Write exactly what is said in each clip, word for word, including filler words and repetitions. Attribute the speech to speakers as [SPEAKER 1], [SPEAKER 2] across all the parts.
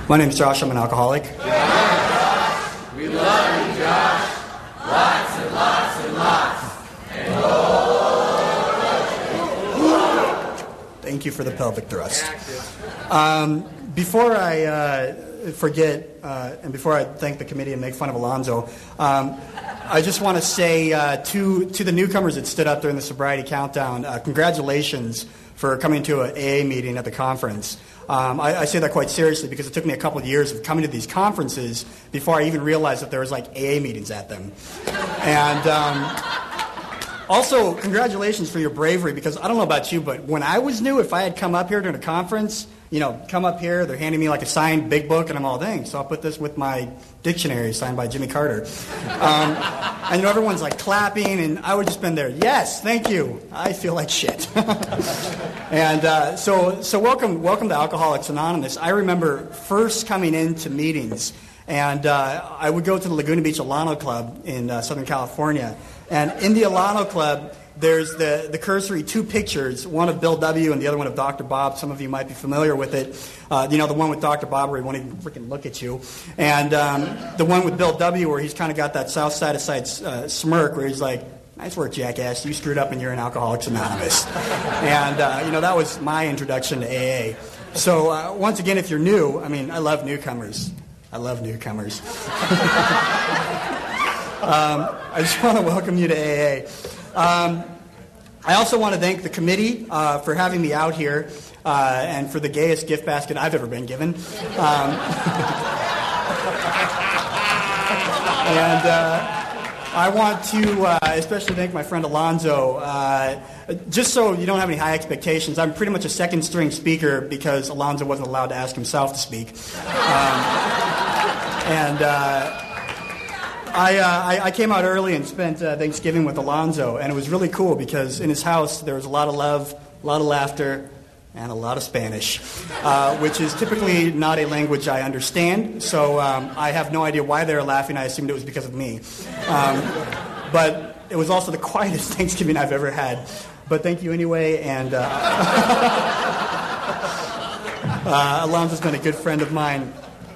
[SPEAKER 1] My name is Josh. I'm an alcoholic.
[SPEAKER 2] Josh, we love you, Josh. Lots and lots and lots. And oh.
[SPEAKER 1] Thank you for the pelvic thrust. Um, before I uh, forget, uh, and before I thank the committee and make fun of Alonzo, um, I just want to say uh, to to the newcomers that stood up during the sobriety countdown, uh, congratulations for coming to an A A meeting at the conference. Um, I, I say that quite seriously because it took me a couple of years of coming to these conferences before I even realized that there was like A A meetings at them. And um, also, congratulations for your bravery, because I don't know about you, but when I was new, if I had come up here during a conference, you know, come up here, they're handing me like a signed big book, and I'm all, dang, so I'll put this with my dictionary signed by Jimmy Carter. Um, and, you know, everyone's like clapping, and I would just been there, yes, thank you. I feel like shit. and uh, so so welcome, welcome to Alcoholics Anonymous. I remember first coming into meetings, and uh, I would go to the Laguna Beach Alano Club in uh, Southern California. And in the Alano Club, there's the, the cursory two pictures, one of Bill W. and the other one of Doctor Bob. Some of you might be familiar with it. Uh, you know, the one with Doctor Bob where he won't even freaking look at you. And um, the one with Bill W. where he's kind of got that south side of side uh, smirk where he's like, nice work, jackass. You screwed up and you're in Alcoholics Anonymous. and, uh, you know, that was my introduction to A A. So, uh, once again, if you're new, I mean, I love newcomers. I love newcomers. Um, I just want to welcome you to A A. Um, I also want to thank the committee uh, for having me out here uh, and for the gayest gift basket I've ever been given. Um, and uh, I want to uh, especially thank my friend Alonzo. Uh, just so you don't have any high expectations, I'm pretty much a second string speaker because Alonzo wasn't allowed to ask himself to speak. Um, and... Uh, I, uh, I, I came out early and spent uh, Thanksgiving with Alonzo, and it was really cool because in his house there was a lot of love, a lot of laughter, and a lot of Spanish, uh, which is typically not a language I understand, so um, I have no idea why they were laughing. I assumed it was because of me. Um, but it was also the quietest Thanksgiving I've ever had. But thank you anyway, and uh, uh, Alonzo's been a good friend of mine.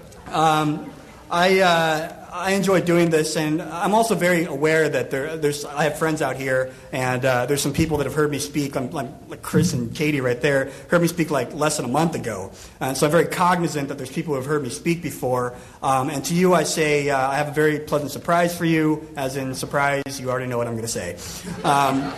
[SPEAKER 1] Um, I... Uh, I enjoy doing this, and I'm also very aware that there, there's. I have friends out here, and uh, there's some people that have heard me speak, like, like Chris and Katie right there, heard me speak like less than a month ago. And so I'm very cognizant that there's people who have heard me speak before. Um, and to you, I say uh, I have a very pleasant surprise for you, as in surprise, you already know what I'm going to say. Um,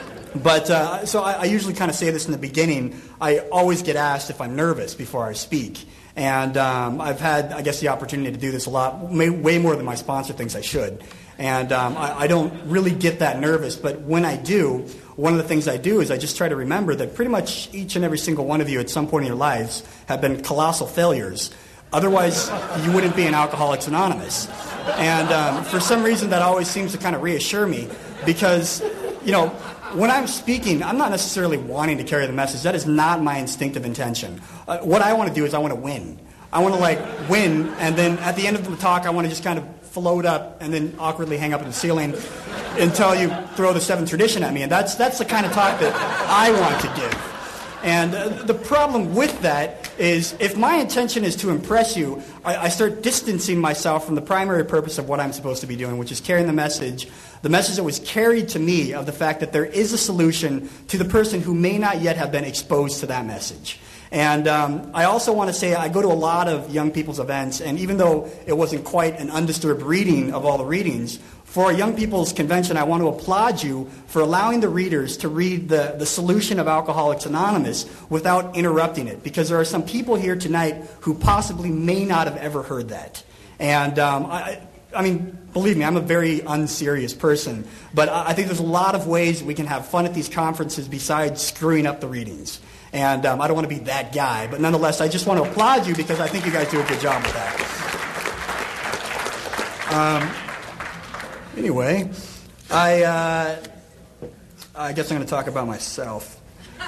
[SPEAKER 1] But, uh, so I, I usually kind of say this in the beginning. I always get asked if I'm nervous before I speak. And um, I've had, I guess, the opportunity to do this a lot, may, way more than my sponsor thinks I should. And um, I, I don't really get that nervous. But when I do, one of the things I do is I just try to remember that pretty much each and every single one of you at some point in your lives have been colossal failures. Otherwise, you wouldn't be in Alcoholics Anonymous. And um, for some reason, that always seems to kind of reassure me because, you know, when I'm speaking, I'm not necessarily wanting to carry the message. That is not my instinctive intention. Uh, what I want to do is I want to win. I want to, like, win, and then at the end of the talk, I want to just kind of float up and then awkwardly hang up in the ceiling until you throw the seventh tradition at me. And that's, that's the kind of talk that I want to give. And uh, the problem with that is if my intention is to impress you, I, I start distancing myself from the primary purpose of what I'm supposed to be doing, which is carrying the message, the message that was carried to me of the fact that there is a solution to the person who may not yet have been exposed to that message. And um, I also want to say I go to a lot of young people's events, and even though it wasn't quite an undisturbed reading of all the readings, for a young people's convention, I want to applaud you for allowing the readers to read the, the solution of Alcoholics Anonymous without interrupting it, because there are some people here tonight who possibly may not have ever heard that. And um, I, I mean, believe me, I'm a very unserious person, but I think there's a lot of ways we can have fun at these conferences besides screwing up the readings. And um, I don't want to be that guy, but nonetheless, I just want to applaud you because I think you guys do a good job with that. Um, anyway, I uh, I guess I'm going to talk about myself.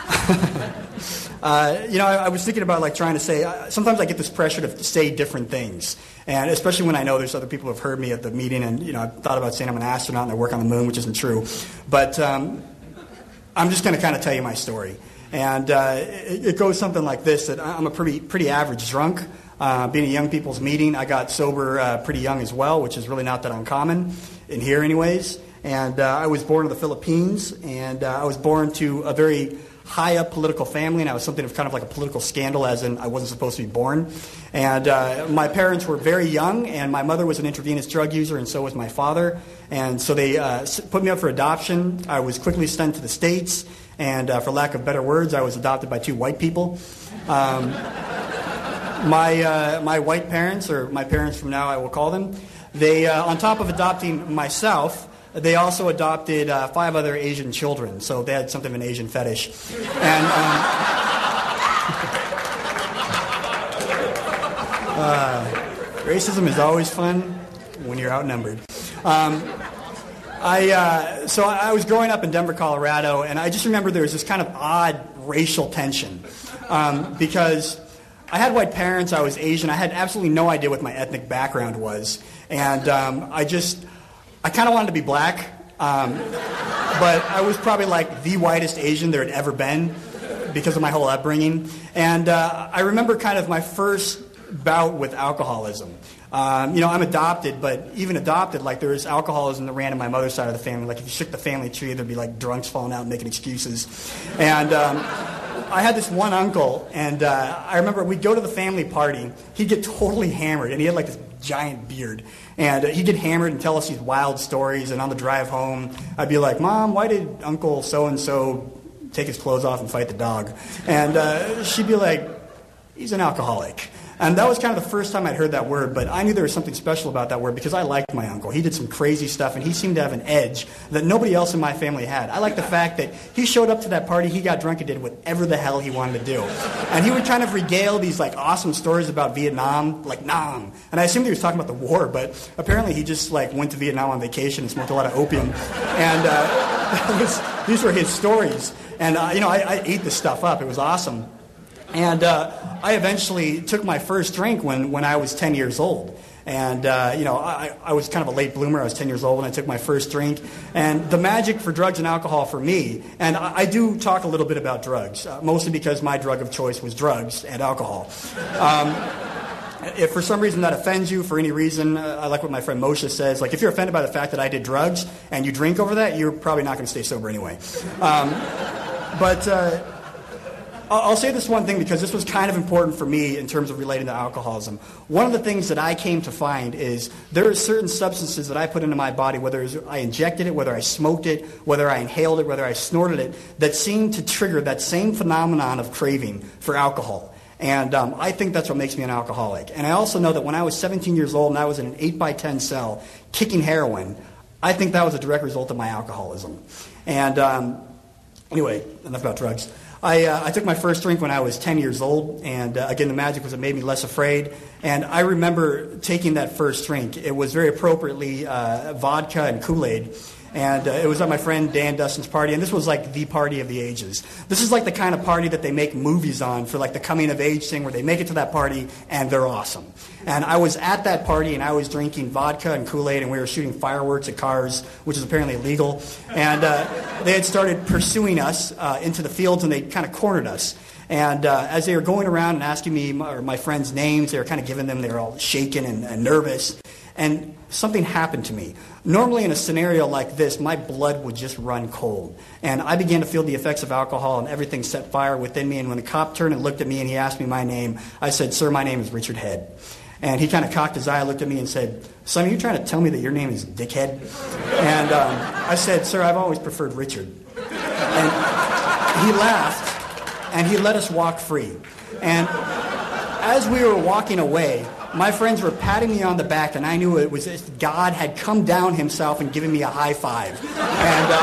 [SPEAKER 1] uh, you know, I, I was thinking about like trying to say. Uh, sometimes I get this pressure to say different things, and especially when I know there's other people who have heard me at the meeting, and you know, I've thought about saying I'm an astronaut and I work on the moon, which isn't true. But um, I'm just going to kind of tell you my story. And uh, it, it goes something like this, that I'm a pretty pretty average drunk. Uh, being a young people's meeting, I got sober uh, pretty young as well, which is really not that uncommon in here anyways. And uh, I was born in the Philippines, and uh, I was born to a very high-up political family, and I was something of kind of like a political scandal, as in I wasn't supposed to be born. And uh, my parents were very young, and my mother was an intravenous drug user, and so was my father. And so they uh, put me up for adoption. I was quickly sent to the States, and uh, for lack of better words, I was adopted by two white people. Um, my, uh, my white parents, or my parents from now I will call them, they, uh, on top of adopting myself, they also adopted uh, five other Asian children, so they had something of an Asian fetish. And um, uh, racism is always fun when you're outnumbered. Um, I uh, so I was growing up in Denver, Colorado, and I just remember there was this kind of odd racial tension um, because I had white parents, I was Asian, I had absolutely no idea what my ethnic background was, and um, I just. I kind of wanted to be black, um, but I was probably like the whitest Asian there had ever been because of my whole upbringing. And uh, I remember kind of my first bout with alcoholism. Um, you know, I'm adopted, but even adopted, like there was alcoholism that ran in my mother's side of the family. Like if you shook the family tree, there'd be like drunks falling out and making excuses. And um, I had this one uncle, and uh, I remember we'd go to the family party. He'd get totally hammered, and he had like this giant beard. And uh, he'd get hammered and tell us these wild stories. And on the drive home, I'd be like, Mom, why did Uncle so-and-so take his clothes off and fight the dog? And uh, she'd be like, he's an alcoholic. And that was kind of the first time I'd heard that word, but I knew there was something special about that word because I liked my uncle. He did some crazy stuff, and he seemed to have an edge that nobody else in my family had. I liked the fact that he showed up to that party, he got drunk, and did whatever the hell he wanted to do. And he would kind of regale these like awesome stories about Vietnam, like Nam. And I assumed he was talking about the war, but apparently he just like went to Vietnam on vacation and smoked a lot of opium. And uh, was, these were his stories. And uh, you know, I, I ate this stuff up. It was awesome. And uh, I eventually took my first drink when, when I was ten years old. And, uh, you know, I, I was kind of a late bloomer. I was ten years old when I took my first drink. And the magic for drugs and alcohol for me, and I, I do talk a little bit about drugs, uh, mostly because my drug of choice was drugs and alcohol. Um, if for some reason that offends you, for any reason, uh, I like what my friend Moshe says, like if you're offended by the fact that I did drugs and you drink over that, you're probably not going to stay sober anyway. Um, but... Uh, I'll say this one thing because this was kind of important for me in terms of relating to alcoholism. One of the things that I came to find is there are certain substances that I put into my body, whether I injected it, whether I smoked it, whether I inhaled it, whether I snorted it, that seem to trigger that same phenomenon of craving for alcohol. And um, I think that's what makes me an alcoholic. And I also know that when I was seventeen years old and I was in an eight by ten cell kicking heroin, I think that was a direct result of my alcoholism. And um, anyway, enough about drugs. I, uh, I took my first drink when I was ten years old, and uh, again, the magic was it made me less afraid. And I remember taking that first drink. It was very appropriately uh, vodka and Kool-Aid. And uh, it was at my friend Dan Dustin's party, and this was like the party of the ages. This is like the kind of party that they make movies on for like the coming of age thing where they make it to that party and they're awesome. And I was at that party and I was drinking vodka and Kool-Aid and we were shooting fireworks at cars, which is apparently illegal. And uh, they had started pursuing us uh, into the fields and they kind of cornered us. And uh, as they were going around and asking me my, or my friends' names, they were kind of giving them, they were all shaken and, and nervous. And something happened to me. Normally in a scenario like this, my blood would just run cold. And I began to feel the effects of alcohol and everything set fire within me. And when the cop turned and looked at me and he asked me my name, I said, "Sir, my name is Richard Head." And he kind of cocked his eye, looked at me and said, "Son, are you trying to tell me that your name is Dickhead?" And um, I said, "Sir, I've always preferred Richard." And he laughed and he let us walk free. And as we were walking away, my friends were patting me on the back, and I knew it was as God had come down himself and given me a high five. And,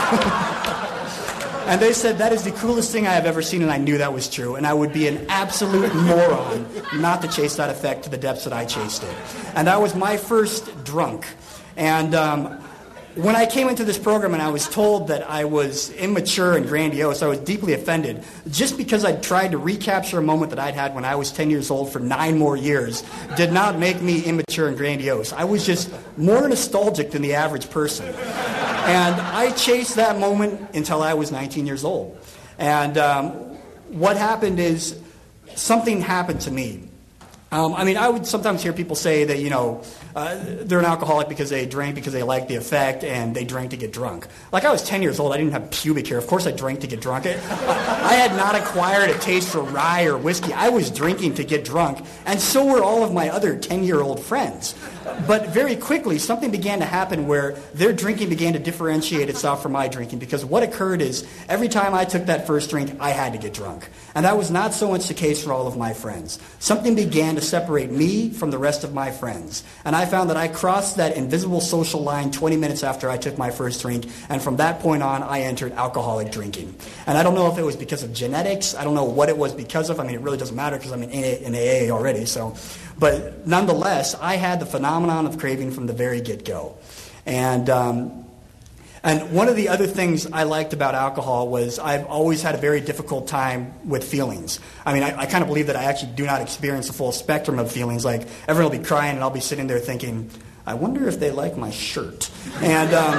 [SPEAKER 1] um, and they said, "That is the coolest thing I have ever seen," and I knew that was true. And I would be an absolute moron not to chase that effect to the depths that I chased it. And that was my first drunk. And um, when I came into this program and I was told that I was immature and grandiose, I was deeply offended. Just because I'd tried to recapture a moment that I'd had when I was ten years old for nine more years did not make me immature and grandiose. I was just more nostalgic than the average person. And I chased that moment until I was nineteen years old. And um, what happened is something happened to me. Um, I mean, I would sometimes hear people say that, you know, uh, they're an alcoholic because they drank because they liked the effect and they drank to get drunk. Like, I was ten years old. I didn't have pubic hair. Of course I drank to get drunk. I, I had not acquired a taste for rye or whiskey. I was drinking to get drunk, and so were all of my other ten-year-old friends. But very quickly, something began to happen where their drinking began to differentiate itself from my drinking, because what occurred is every time I took that first drink, I had to get drunk. And that was not so much the case for all of my friends. Something began to separate me from the rest of my friends. And I found that I crossed that invisible social line twenty minutes after I took my first drink, and from that point on, I entered alcoholic drinking. And I don't know if it was because of genetics. I don't know what it was because of. I mean, it really doesn't matter because I'm in A A already, so... But nonetheless, I had the phenomenon of craving from the very get-go. And um, and one of the other things I liked about alcohol was I've always had a very difficult time with feelings. I mean, I, I kind of believe that I actually do not experience the full spectrum of feelings. Like, everyone will be crying and I'll be sitting there thinking, I wonder if they like my shirt. And, um,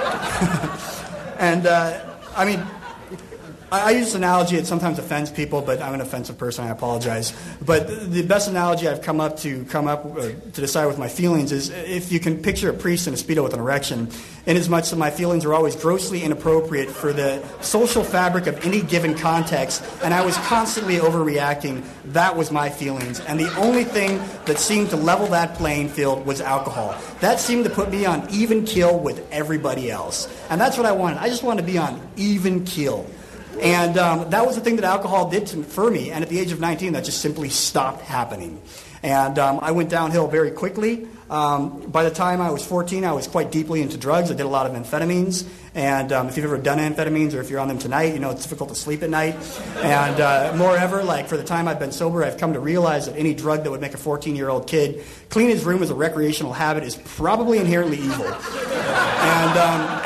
[SPEAKER 1] and uh, I mean... I use this analogy. It sometimes offends people, but I'm an offensive person. I apologize. But the best analogy I've come up to come up uh, to decide with my feelings is if you can picture a priest in a Speedo with an erection, inasmuch that my feelings are always grossly inappropriate for the social fabric of any given context, and I was constantly overreacting. That was my feelings. And the only thing that seemed to level that playing field was alcohol. That seemed to put me on even keel with everybody else. And that's what I wanted. I just wanted to be on even keel. And um, that was the thing that alcohol did to, for me. And at the age of nineteen, that just simply stopped happening. And um, I went downhill very quickly. Um, by the time I was fourteen, I was quite deeply into drugs. I did a lot of amphetamines. And um, if you've ever done amphetamines or if you're on them tonight, you know it's difficult to sleep at night. And uh, moreover, like for the time I've been sober, I've come to realize that any drug that would make a fourteen-year-old kid clean his room as a recreational habit is probably inherently evil. And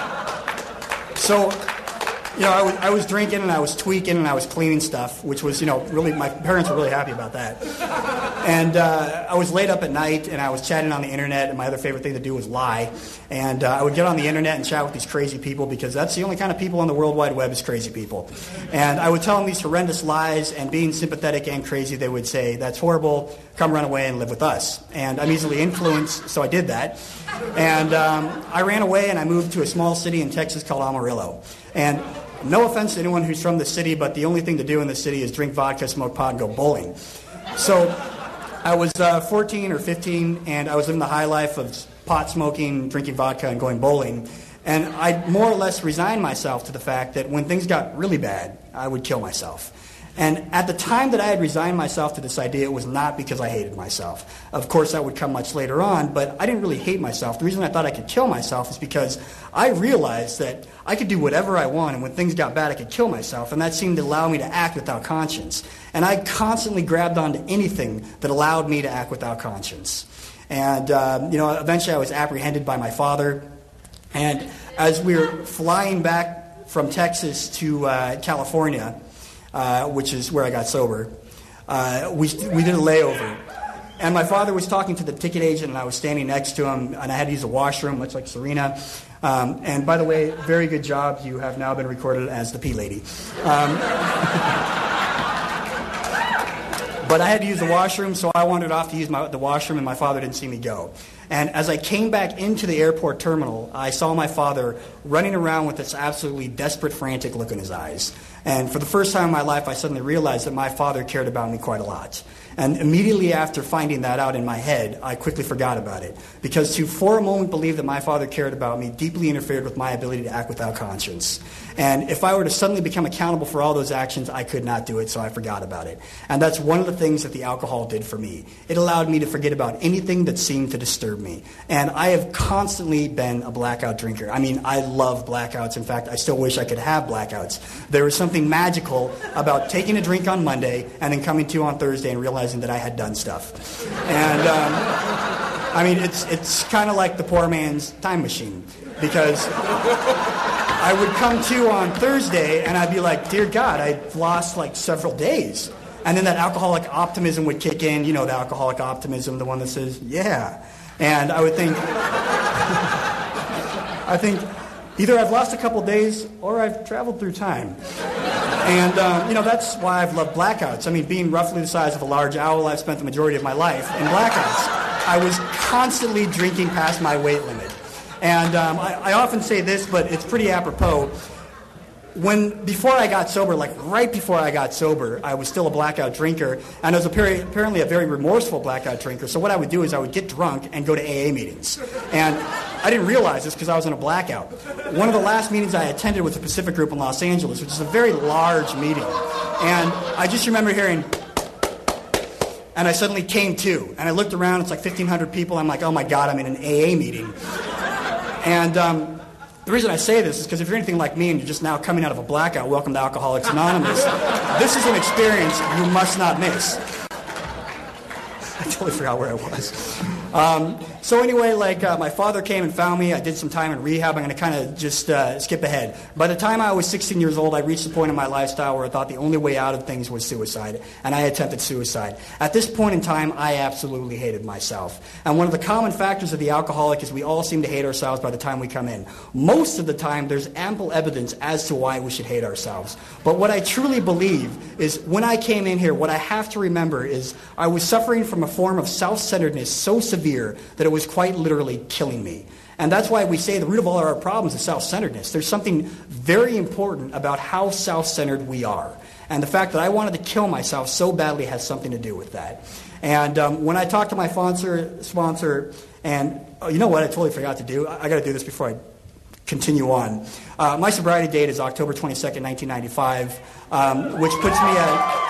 [SPEAKER 1] um, so... You know, I was, I was drinking and I was tweaking and I was cleaning stuff, which was, you know, really, my parents were really happy about that. And uh, I was laid up at night and I was chatting on the internet, and my other favorite thing to do was lie. And uh, I would get on the internet and chat with these crazy people, because that's the only kind of people on the World Wide Web is crazy people. And I would tell them these horrendous lies, and being sympathetic and crazy, they would say, that's horrible, come run away and live with us. And I'm easily influenced, so I did that. And um, I ran away and I moved to a small city in Texas called Amarillo. And no offense to anyone who's from the city, but the only thing to do in the city is drink vodka, smoke pot, and go bowling. So I was uh, fourteen or fifteen, and I was living the high life of pot smoking, drinking vodka, and going bowling. And I more or less resigned myself to the fact that when things got really bad, I would kill myself. And at the time that I had resigned myself to this idea, it was not because I hated myself. Of course, that would come much later on, but I didn't really hate myself. The reason I thought I could kill myself is because I realized that I could do whatever I want, and when things got bad, I could kill myself, and that seemed to allow me to act without conscience. And I constantly grabbed onto anything that allowed me to act without conscience. And, um, you know, eventually I was apprehended by my father, and as we were flying back from Texas to uh, California, Uh, which is where I got sober, uh, we, we did a layover. And my father was talking to the ticket agent, and I was standing next to him, and I had to use the washroom, much like Serena. Um, and by the way, very good job. You have now been recorded as the pee lady. Um, but I had to use the washroom, so I wandered off to use my, the washroom, and my father didn't see me go. And as I came back into the airport terminal, I saw my father running around with this absolutely desperate, frantic look in his eyes. And for the first time in my life, I suddenly realized that my father cared about me quite a lot. And immediately after finding that out in my head, I quickly forgot about it. Because to for a moment believe that my father cared about me deeply interfered with my ability to act without conscience. And if I were to suddenly become accountable for all those actions, I could not do it, so I forgot about it. And that's one of the things that the alcohol did for me. It allowed me to forget about anything that seemed to disturb me. And I have constantly been a blackout drinker. I mean, I love blackouts. In fact, I still wish I could have blackouts. There was something magical about taking a drink on Monday and then coming to on Thursday and realizing that I had done stuff. And, um, I mean, it's, it's kind of like the poor man's time machine. Because I would come to on Thursday and I'd be like, dear God, I've lost like several days. And then that alcoholic optimism would kick in, you know, the alcoholic optimism, the one that says, yeah. And I would think, I think, Either I've lost a couple days or I've traveled through time. And, um, you know, that's why I've loved blackouts. I mean, being roughly the size of a large owl, I've spent the majority of my life in blackouts. I was constantly drinking past my weight limit. And um, I, I often say this, but it's pretty apropos. When, before I got sober, like right before I got sober, I was still a blackout drinker, and I was apparently a very remorseful blackout drinker. So what I would do is I would get drunk and go to A A meetings. And I didn't realize this because I was in a blackout. One of the last meetings I attended was the Pacific Group in Los Angeles, which is a very large meeting. And I just remember hearing, and I suddenly came to. And I looked around, it's like fifteen hundred people. I'm like, oh my God, I'm in an A A meeting. And um, the reason I say this is because if you're anything like me and you're just now coming out of a blackout, welcome to Alcoholics Anonymous. This is an experience you must not miss. I totally forgot where I was. Um, so anyway, like uh, my father came and found me. I did some time in rehab. I'm going to kind of just uh, skip ahead. By the time I was sixteen years old, I reached the point in my lifestyle where I thought the only way out of things was suicide, and I attempted suicide. At this point in time, I absolutely hated myself. And one of the common factors of the alcoholic is we all seem to hate ourselves by the time we come in. Most of the time, there's ample evidence as to why we should hate ourselves. But what I truly believe is when I came in here, what I have to remember is I was suffering from a form of self-centeredness so severe that it was quite literally killing me. And that's why we say the root of all our problems is self-centeredness. There's something very important about how self-centered we are. And the fact that I wanted to kill myself so badly has something to do with that. And um, when I talked to my sponsor, sponsor and oh, you know what I totally forgot to do? I, I got to do this before I continue on. Uh, my sobriety date is October twenty-second, nineteen ninety-five, um, which puts me at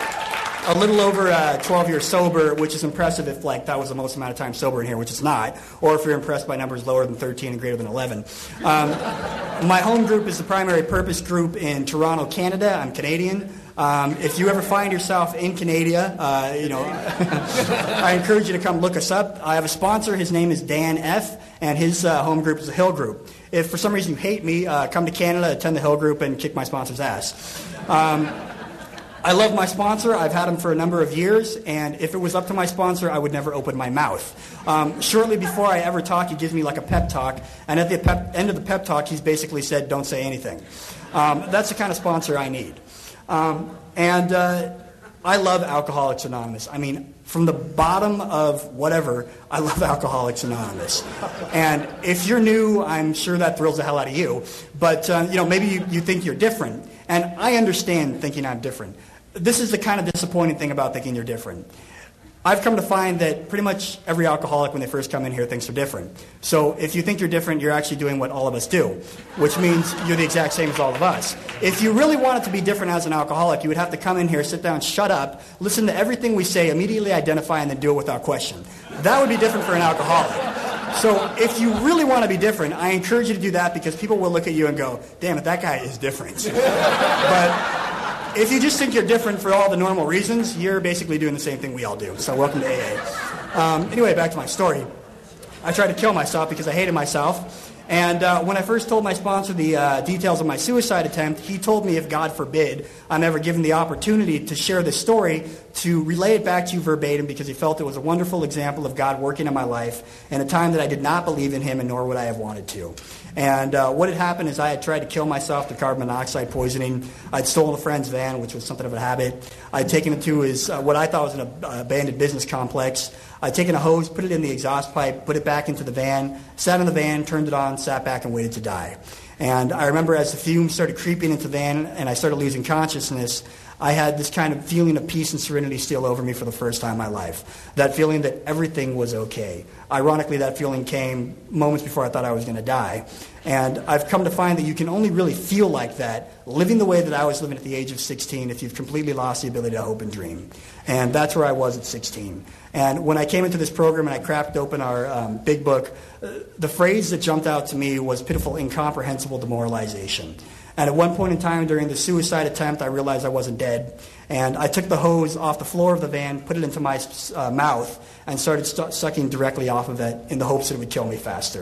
[SPEAKER 1] a little over uh, twelve years sober, which is impressive if like that was the most amount of time sober in here, which it's not, or if you're impressed by numbers lower than thirteen and greater than eleven. Um, my home group is the Primary Purpose Group in Toronto, Canada. I'm Canadian. Um, if you ever find yourself in Canada, uh, you know, I encourage you to come look us up. I have a sponsor. His name is Dan F., and his uh, home group is the Hill Group. If for some reason you hate me, uh, come to Canada, attend the Hill Group, and kick my sponsor's ass. Um, I love my sponsor. I've had him for a number of years, and if it was up to my sponsor, I would never open my mouth. Um, shortly before I ever talk, he gives me like a pep talk, and at the pep, end of the pep talk, he's basically said, don't say anything. Um, that's the kind of sponsor I need. Um, and uh, I love Alcoholics Anonymous. I mean, from the bottom of whatever, I love Alcoholics Anonymous. And if you're new, I'm sure that thrills the hell out of you. But, uh, you know, maybe you, you think you're different. And I understand thinking I'm different. This is the kind of disappointing thing about thinking you're different. I've come to find that pretty much every alcoholic when they first come in here thinks they're different. So if you think you're different, you're actually doing what all of us do, which means you're the exact same as all of us. If you really wanted to be different as an alcoholic, you would have to come in here, sit down, shut up, listen to everything we say, immediately identify, and then do it without question. That would be different for an alcoholic. So if you really want to be different, I encourage you to do that because people will look at you and go, damn it, that guy is different. But if you just think you're different for all the normal reasons, you're basically doing the same thing we all do. So welcome to A A. Um, anyway, back to my story. I tried to kill myself because I hated myself. And uh, when I first told my sponsor the uh, details of my suicide attempt, he told me if, God forbid, I'm ever given the opportunity to share this story, to relay it back to you verbatim because he felt it was a wonderful example of God working in my life in a time that I did not believe in him and nor would I have wanted to. And uh, what had happened is I had tried to kill myself through carbon monoxide poisoning. I'd stolen a friend's van, which was something of a habit. I'd taken it to his, uh, what I thought was an ab- abandoned business complex. I'd taken a hose, put it in the exhaust pipe, put it back into the van, sat in the van, turned it on, sat back and waited to die. And I remember as the fumes started creeping into the van and I started losing consciousness, I had this kind of feeling of peace and serenity steal over me for the first time in my life. That feeling that everything was okay. Ironically, that feeling came moments before I thought I was going to die. And I've come to find that you can only really feel like that, living the way that I was living at the age of sixteen, if you've completely lost the ability to hope and dream. And that's where I was at sixteen. And when I came into this program and I cracked open our um, big book, uh, the phrase that jumped out to me was pitiful, incomprehensible demoralization. And at one point in time during the suicide attempt, I realized I wasn't dead. And I took the hose off the floor of the van, put it into my uh, mouth, and started st- sucking directly off of it in the hopes that it would kill me faster.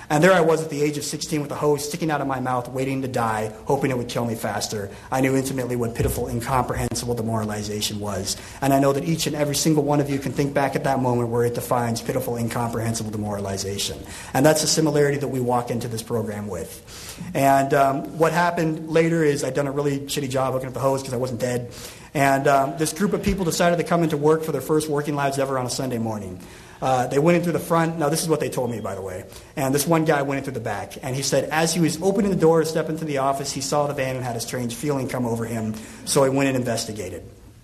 [SPEAKER 1] And there I was at the age of sixteen with a hose sticking out of my mouth, waiting to die, hoping it would kill me faster. I knew intimately what pitiful, incomprehensible demoralization was. And I know that each and every single one of you can think back at that moment where it defines pitiful, incomprehensible demoralization. And that's the similarity that we walk into this program with. And um, what happened later is I'd done a really shitty job hooking up the hose because I wasn't dead. And um, this group of people decided to come into work for their first working lives ever on a Sunday morning. Uh, they went in through the front. Now, this is what they told me, by the way. And this one guy went in through the back. And he said as he was opening the door to step into the office, he saw the van and had a strange feeling come over him. So he went and investigated.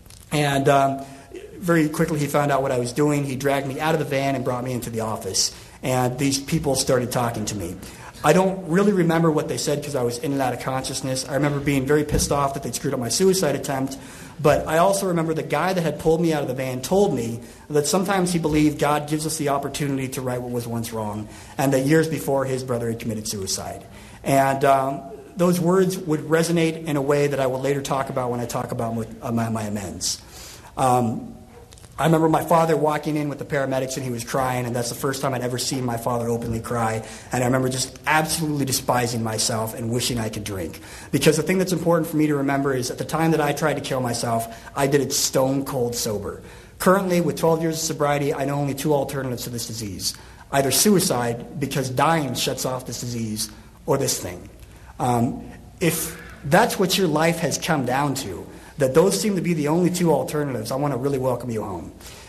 [SPEAKER 1] And um, very quickly he found out what I was doing. He dragged me out of the van and brought me into the office. And these people started talking to me. I don't really remember what they said because I was in and out of consciousness. I remember being very pissed off that they'd screwed up my suicide attempt. But I also remember the guy that had pulled me out of the van told me that sometimes he believed God gives us the opportunity to right what was once wrong, and that years before his brother had committed suicide. And um, those words would resonate in a way that I will later talk about when I talk about my, my, my amends. Um, I remember my father walking in with the paramedics and he was crying, and that's the first time I'd ever seen my father openly cry. And I remember just absolutely despising myself and wishing I could drink. Because the thing that's important for me to remember is at the time that I tried to kill myself, I did it stone cold sober. Currently, with twelve years of sobriety, I know only two alternatives to this disease. Either suicide, because dying shuts off this disease, or this thing. Um, if that's what your life has come down to, that those seem to be the only two alternatives, I want to really welcome you home.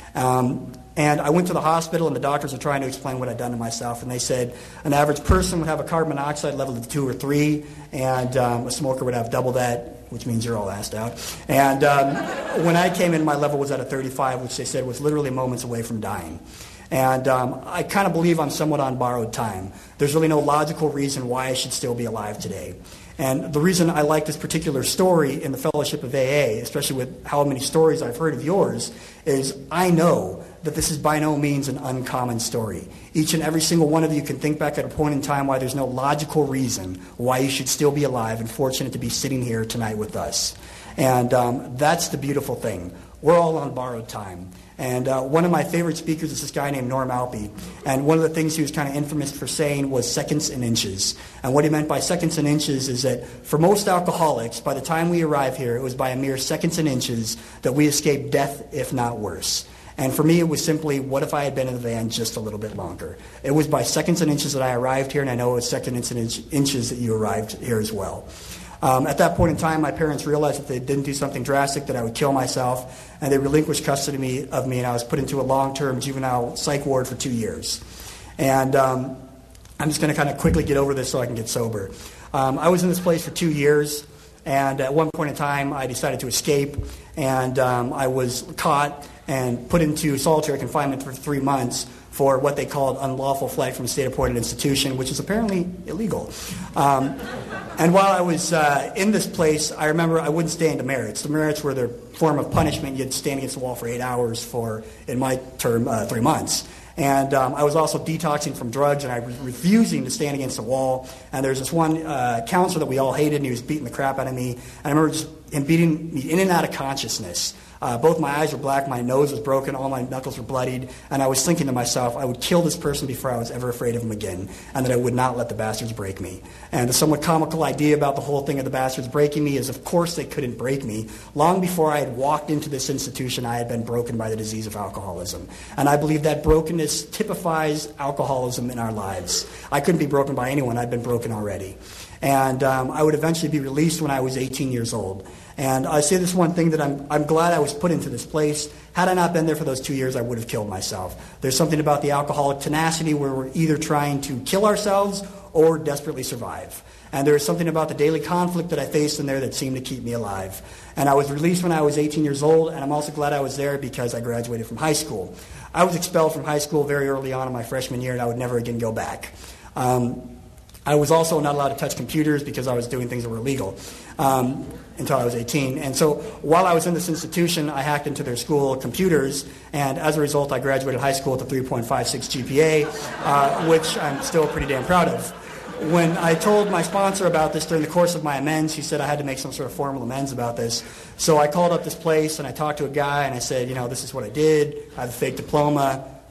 [SPEAKER 1] Um, and I went to the hospital, and the doctors were trying to explain what I'd done to myself, and they said an average person would have a carbon monoxide level of two or three, and um, a smoker would have double that, which means you're all assed out. And um, when I came in, my level was at a thirty-five, which they said was literally moments away from dying. And um, I kind of believe I'm somewhat on borrowed time. There's really no logical reason why I should still be alive today. And the reason I like this particular story in the Fellowship of A A, especially with how many stories I've heard of yours, is I know that this is by no means an uncommon story. Each and every single one of you can think back at a point in time why there's no logical reason why you should still be alive and fortunate to be sitting here tonight with us. And um, that's the beautiful thing. We're all on borrowed time. And uh, one of my favorite speakers is this guy named Norm Alpe. And one of the things he was kind of infamous for saying was seconds and inches. And what he meant by seconds and inches is that for most alcoholics, by the time we arrive here, it was by a mere seconds and inches that we escaped death, if not worse. And for me, it was simply, what if I had been in the van just a little bit longer? It was by seconds and inches that I arrived here, and I know it was seconds and inch, inches that you arrived here as well. Um, at that point in time, my parents realized that they didn't do something drastic, that I would kill myself, and they relinquished custody of me, of me and I was put into a long-term juvenile psych ward for two years. And um, I'm just going to kind of quickly get over this so I can get sober. Um, I was in this place for two years, and at one point in time, I decided to escape, and um, I was caught and put into solitary confinement for three months for what they called unlawful flight from a state-appointed institution, which is apparently illegal. Um, and while I was uh, in this place, I remember I wouldn't stay in demerits. Demerits were their form of punishment. You'd stand against the wall for eight hours for, in my term, uh, three months. And um, I was also detoxing from drugs, and I was refusing to stand against the wall. And there's this one uh, counselor that we all hated, and he was beating the crap out of me. And I remember just him beating me in and out of consciousness. Uh, both my eyes were black, my nose was broken, all my knuckles were bloodied, and I was thinking to myself, I would kill this person before I was ever afraid of him again, and that I would not let the bastards break me. And the somewhat comical idea about the whole thing of the bastards breaking me is, of course, they couldn't break me. Long before I had walked into this institution, I had been broken by the disease of alcoholism. And I believe that brokenness typifies alcoholism in our lives. I couldn't be broken by anyone. I'd been broken already. And um, I would eventually be released when I was eighteen years old. And I say this one thing, that I'm, I'm glad I was put into this place. Had I not been there for those two years, I would have killed myself. There's something about the alcoholic tenacity where we're either trying to kill ourselves or desperately survive. And there is something about the daily conflict that I faced in there that seemed to keep me alive. And I was released when I was eighteen years old, and I'm also glad I was there because I graduated from high school. I was expelled from high school very early on in my freshman year, and I would never again go back. Um, I was also not allowed to touch computers because I was doing things that were illegal um, until I was eighteen. And so while I was in this institution, I hacked into their school computers, and as a result, I graduated high school with a three point five six G P A, uh, which I'm still pretty damn proud of. When I told my sponsor about this during the course of my amends, he said I had to make some sort of formal amends about this. So I called up this place, and I talked to a guy, and I said, you know, this is what I did. I have a fake diploma.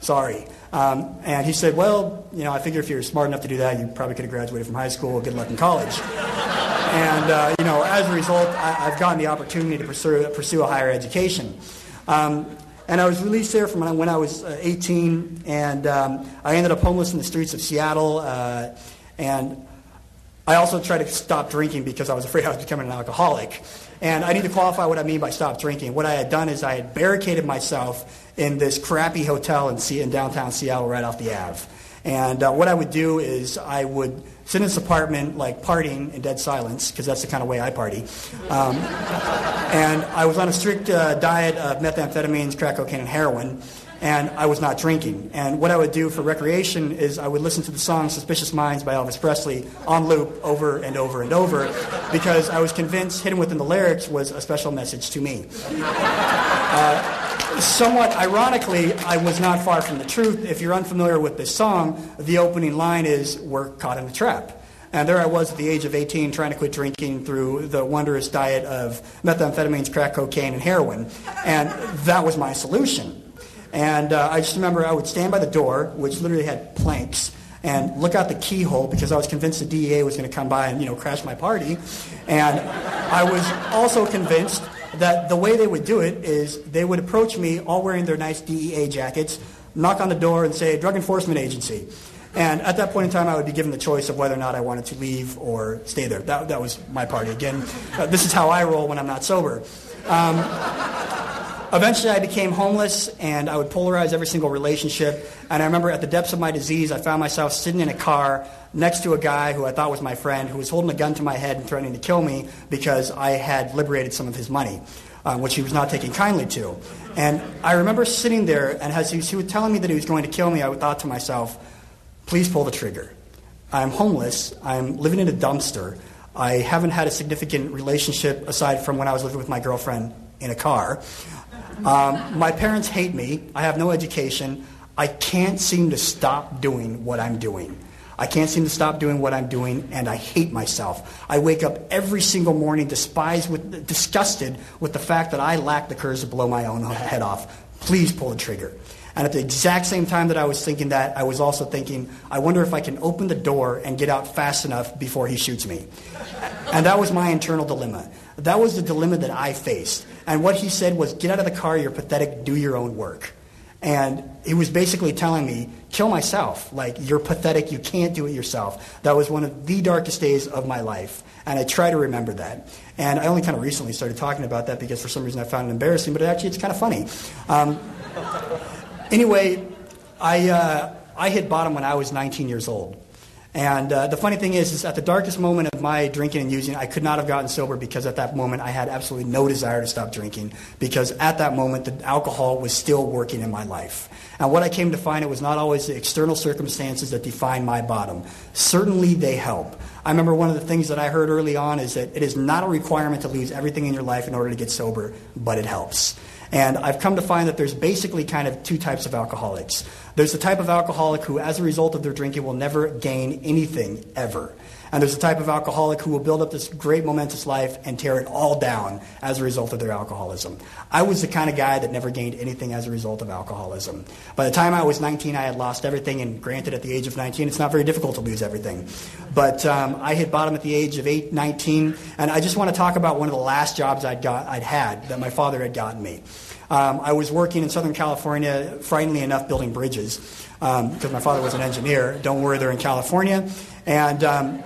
[SPEAKER 1] Sorry. Um, and he said, well, you know, I figure if you're smart enough to do that, you probably could have graduated from high school. Good luck in college. And, uh, you know, as a result, I, I've gotten the opportunity to pursue, pursue a higher education. Um, and I was released there from when I, when I was uh, eighteen, and um, I ended up homeless in the streets of Seattle. Uh, and I also tried to stop drinking because I was afraid I was becoming an alcoholic. And I need to qualify what I mean by stop drinking. What I had done is I had barricaded myself in this crappy hotel in, C- in downtown Seattle right off the Ave. And uh, what I would do is I would sit in this apartment, like partying in dead silence, because that's the kind of way I party. Um, and I was on a strict uh, diet of methamphetamines, crack cocaine, and heroin. And I was not drinking. And what I would do for recreation is I would listen to the song Suspicious Minds by Elvis Presley on loop over and over and over, because I was convinced hidden within the lyrics was a special message to me. Uh, somewhat ironically, I was not far from the truth. If you're unfamiliar with this song, the opening line is, "We're caught in a trap." And there I was at the age of eighteen trying to quit drinking through the wondrous diet of methamphetamines, crack cocaine, and heroin. And that was my solution. And uh, I just remember I would stand by the door, which literally had planks, and look out the keyhole because I was convinced the D E A was going to come by and, you know, crash my party. And I was also convinced that the way they would do it is they would approach me all wearing their nice D E A jackets, knock on the door and say, "Drug Enforcement Agency." And at that point in time, I would be given the choice of whether or not I wanted to leave or stay there. That, that was my party. Again, uh, this is how I roll when I'm not sober. Um, Eventually, I became homeless, and I would polarize every single relationship. And I remember at the depths of my disease, I found myself sitting in a car next to a guy who I thought was my friend, who was holding a gun to my head and threatening to kill me because I had liberated some of his money, um, which he was not taking kindly to. And I remember sitting there, and as he was, he was telling me that he was going to kill me, I thought to myself, please pull the trigger. I'm homeless. I'm living in a dumpster. I haven't had a significant relationship aside from when I was living with my girlfriend in a car. Um, my parents hate me. I have no education. I can't seem to stop doing what I'm doing. I can't seem to stop doing what I'm doing, and I hate myself. I wake up every single morning despised with, disgusted with the fact that I lack the courage to blow my own head off. Please pull the trigger. And at the exact same time that I was thinking that, I was also thinking, I wonder if I can open the door and get out fast enough before he shoots me. And that was my internal dilemma. That was the dilemma that I faced. And what he said was, get out of the car, you're pathetic, do your own work. And he was basically telling me, kill myself. Like, you're pathetic, you can't do it yourself. That was one of the darkest days of my life. And I try to remember that. And I only kind of recently started talking about that because for some reason I found it embarrassing, but actually it's kind of funny. Um, anyway, I, uh, I hit bottom when I was nineteen years old. And uh, the funny thing is, is at the darkest moment of my drinking and using, I could not have gotten sober because at that moment I had absolutely no desire to stop drinking because at that moment the alcohol was still working in my life. And what I came to find, it was not always the external circumstances that define my bottom. Certainly they help. I remember one of the things that I heard early on is that it is not a requirement to lose everything in your life in order to get sober, but it helps. And I've come to find that there's basically kind of two types of alcoholics. There's the type of alcoholic who, as a result of their drinking, will never gain anything, ever. And there's the type of alcoholic who will build up this great momentous life and tear it all down as a result of their alcoholism. I was the kind of guy that never gained anything as a result of alcoholism. By the time I was nineteen, I had lost everything, and granted, at the age of nineteen, it's not very difficult to lose everything. But um, I hit bottom at the age of eight, nineteen, and I just want to talk about one of the last jobs I'd, got, I'd had that my father had gotten me. Um, I was working in Southern California, frighteningly enough, building bridges, um, because my father was an engineer. Don't worry, they're in California. And um,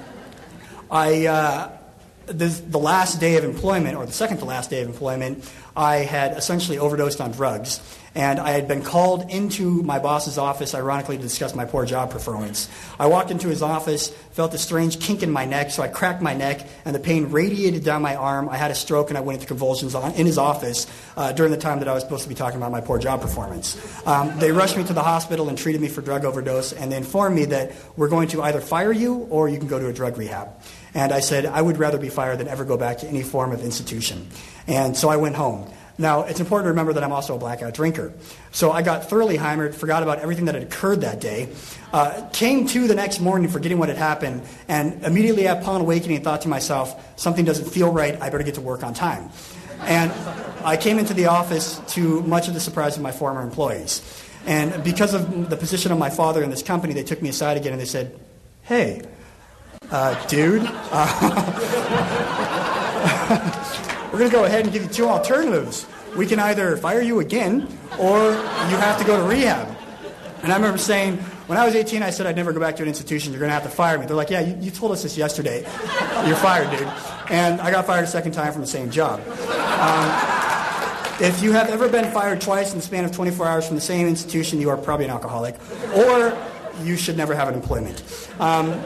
[SPEAKER 1] I, uh, this, the last day of employment, or the second to last day of employment, I had essentially overdosed on drugs. And I had been called into my boss's office, ironically, to discuss my poor job performance. I walked into his office, felt a strange kink in my neck, so I cracked my neck, and the pain radiated down my arm. I had a stroke, and I went into convulsions on, in his office uh, during the time that I was supposed to be talking about my poor job performance. Um, they rushed me to the hospital and treated me for drug overdose, and they informed me that we're going to either fire you or you can go to a drug rehab. And I said, I would rather be fired than ever go back to any form of institution. And so I went home. Now, it's important to remember that I'm also a blackout drinker. So I got thoroughly hymered, forgot about everything that had occurred that day, uh, came to the next morning forgetting what had happened, and immediately upon awakening thought to myself, something doesn't feel right, I better get to work on time. And I came into the office to much of the surprise of my former employees. And because of the position of my father in this company, they took me aside again and they said, hey, uh, dude, uh, we're going to go ahead and give you two alternatives. We can either fire you again or you have to go to rehab. And I remember saying, when I was eighteen, I said I'd never go back to an institution. You're going to have to fire me. They're like, yeah, you, you told us this yesterday. You're fired, dude. And I got fired a second time from the same job. Um, if you have ever been fired twice in the span of twenty-four hours from the same institution, you are probably an alcoholic. Or you should never have an employment. Um,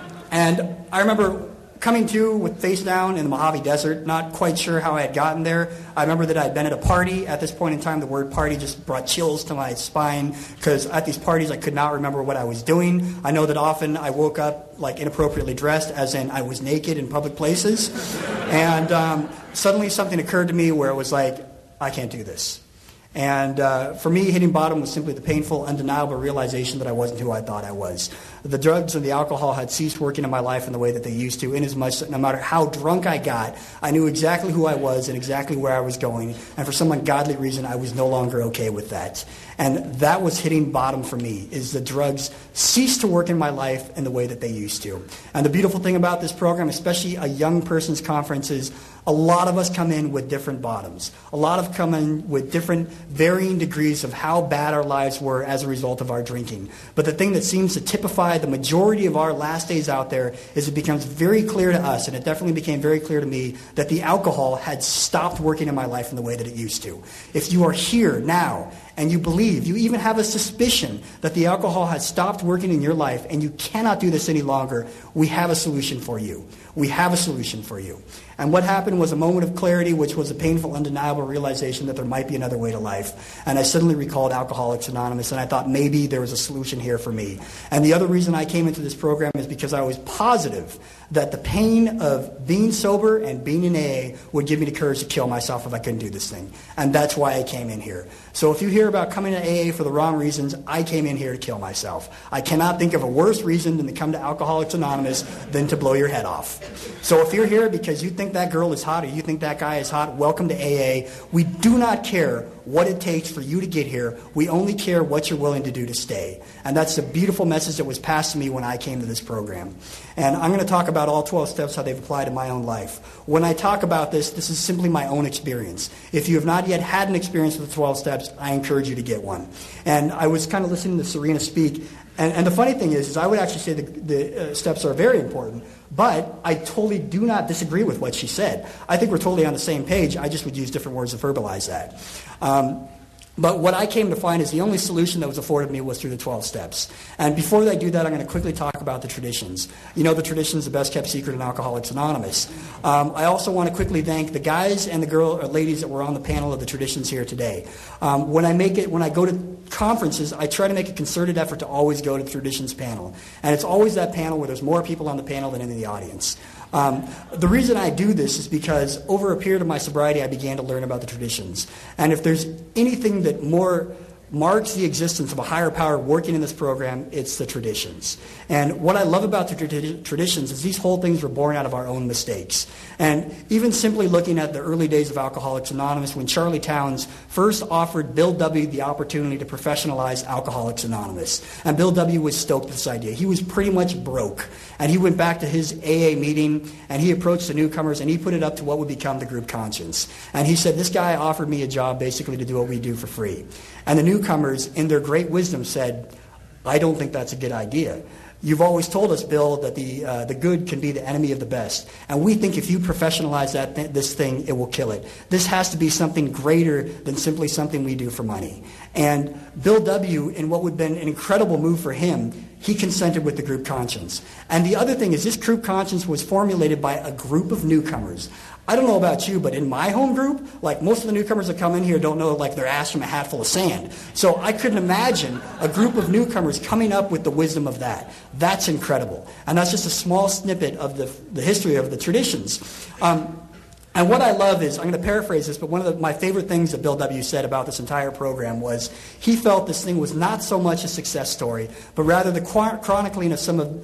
[SPEAKER 1] and I remember coming to with face down in the Mojave Desert, not quite sure how I had gotten there. I remember that I had been at a party. At this point in time, the word party just brought chills to my spine because at these parties, I could not remember what I was doing. I know that often I woke up like inappropriately dressed, as in I was naked in public places. And um, suddenly something occurred to me where it was like, I can't do this. And uh, for me, hitting bottom was simply the painful, undeniable realization that I wasn't who I thought I was. The drugs and the alcohol had ceased working in my life in the way that they used to, inasmuch that no matter how drunk I got, I knew exactly who I was and exactly where I was going. And for some ungodly reason, I was no longer okay with that. And that was hitting bottom for me, is the drugs ceased to work in my life in the way that they used to. And the beautiful thing about this program, especially a young person's conference, is a lot of us come in with different bottoms. A lot of come in with different varying degrees of how bad our lives were as a result of our drinking. But the thing that seems to typify the majority of our last days out there is it becomes very clear to us, and it definitely became very clear to me, that the alcohol had stopped working in my life in the way that it used to. If you are here now and you believe, you even have a suspicion that the alcohol has stopped working in your life and you cannot do this any longer, we have a solution for you. We have a solution for you. And what happened was a moment of clarity, which was a painful, undeniable realization that there might be another way to life. And I suddenly recalled Alcoholics Anonymous, and I thought maybe there was a solution here for me. And the other reason I came into this program is because I was positive that the pain of being sober and being in A A would give me the courage to kill myself if I couldn't do this thing. And that's why I came in here. So if you hear about coming to A A for the wrong reasons, I came in here to kill myself. I cannot think of a worse reason than to come to Alcoholics Anonymous than to blow your head off. So if you're here because you think that girl is hot or you think that guy is hot, welcome to A A. We do not care what it takes for you to get here. We only care what you're willing to do to stay. And that's the beautiful message that was passed to me when I came to this program. And I'm going to talk about all twelve steps, how they've applied in my own life. When I talk about this, this is simply my own experience. If you have not yet had an experience with the twelve steps, I encourage you to get one. And I was kind of listening to Serena speak, and, and the funny thing is, is I would actually say the, the uh, steps are very important, but I totally do not disagree with what she said. I think we're totally on the same page. I just would use different words to verbalize that. Um, But what I came to find is the only solution that was afforded me was through the twelve steps. And before I do that, I'm going to quickly talk about the traditions. You know, the traditions, the best kept secret in Alcoholics Anonymous. Um, I also want to quickly thank the guys and the girl or ladies that were on the panel of the traditions here today. Um, when I make it, when I go to conferences, I try to make a concerted effort to always go to the traditions panel. And it's always that panel where there's more people on the panel than in the audience. Um, the reason I do this is because over a period of my sobriety, I began to learn about the traditions. And if there's anything that more marks the existence of a higher power working in this program, it's the traditions. And what I love about the trad- traditions is these whole things were born out of our own mistakes. And even simply looking at the early days of Alcoholics Anonymous, when Charlie Towns first offered Bill W. the opportunity to professionalize Alcoholics Anonymous. And Bill W. was stoked with this idea. He was pretty much broke. And he went back to his A A meeting, and he approached the newcomers, and he put it up to what would become the group conscience. And he said, this guy offered me a job basically to do what we do for free. And the newcomers, in their great wisdom, said, I don't think that's a good idea. You've always told us, Bill, that the uh, the good can be the enemy of the best. And we think if you professionalize that th- this thing, it will kill it. This has to be something greater than simply something we do for money. And Bill W., in what would have been an incredible move for him, he consented with the group conscience. And the other thing is this group conscience was formulated by a group of newcomers. I don't know about you, but in my home group, like most of the newcomers that come in here don't know like their ass from a hat full of sand. So I couldn't imagine a group of newcomers coming up with the wisdom of that. That's incredible. And that's just a small snippet of the, the history of the traditions. Um, And what I love is, I'm going to paraphrase this, but one of the, my favorite things that Bill W. said about this entire program was he felt this thing was not so much a success story, but rather the chronicling of some of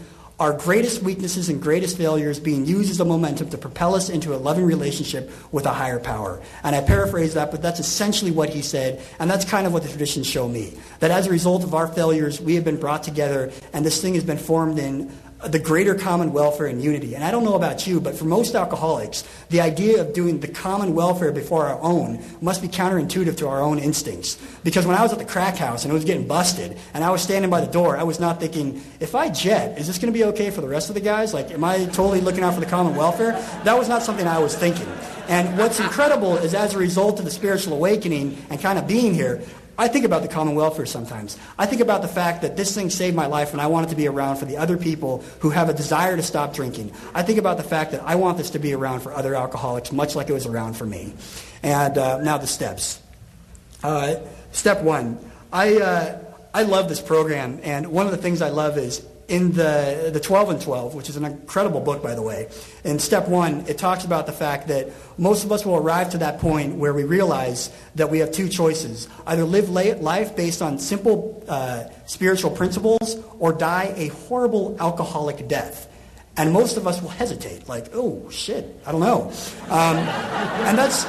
[SPEAKER 1] our greatest weaknesses and greatest failures being used as a momentum to propel us into a loving relationship with a higher power. And I paraphrase that, but that's essentially what he said, and that's kind of what the traditions show me. That as a result of our failures, we have been brought together, and this thing has been formed in the greater common welfare and unity. And I don't know about you, but for most alcoholics, the idea of doing the common welfare before our own must be counterintuitive to our own instincts. Because when I was at the crack house and it was getting busted, and I was standing by the door, I was not thinking, if I jet, is this going to be okay for the rest of the guys? Like, am I totally looking out for the common welfare? That was not something I was thinking. And what's incredible is as a result of the spiritual awakening and kind of being here, I think about the common welfare sometimes. I think about the fact that this thing saved my life and I want it to be around for the other people who have a desire to stop drinking. I think about the fact that I want this to be around for other alcoholics, much like it was around for me. And uh, now the steps. Uh, step one. I, uh, I love this program, and one of the things I love is in the, the twelve and twelve, which is an incredible book, by the way, in step one, it talks about the fact that most of us will arrive to that point where we realize that we have two choices. Either live life based on simple uh, spiritual principles or die a horrible alcoholic death. And most of us will hesitate, like, oh, shit, I don't know. Um, and that's,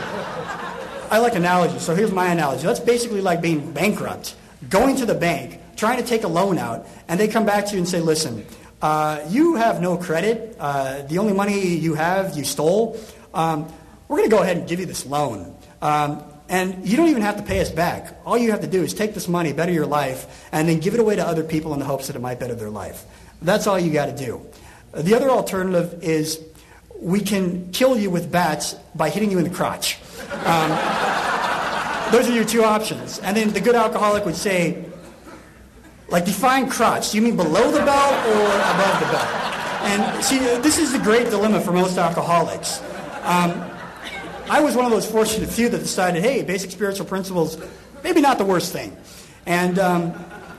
[SPEAKER 1] I like analogies, so here's my analogy. That's basically like being bankrupt, going to the bank, trying to take a loan out, and they come back to you and say, listen, uh, you have no credit. Uh, the only money you have, you stole. Um, we're going to go ahead and give you this loan. Um, and you don't even have to pay us back. All you have to do is take this money, better your life, and then give it away to other people in the hopes that it might better their life. That's all you got to do. The other alternative is we can kill you with bats by hitting you in the crotch. Um, those are your two options. And then the good alcoholic would say, like, define crotch. Do you mean below the belt or above the belt? And see, this is the great dilemma for most alcoholics. Um, I was one of those fortunate few that decided, hey, basic spiritual principles, maybe not the worst thing. And um,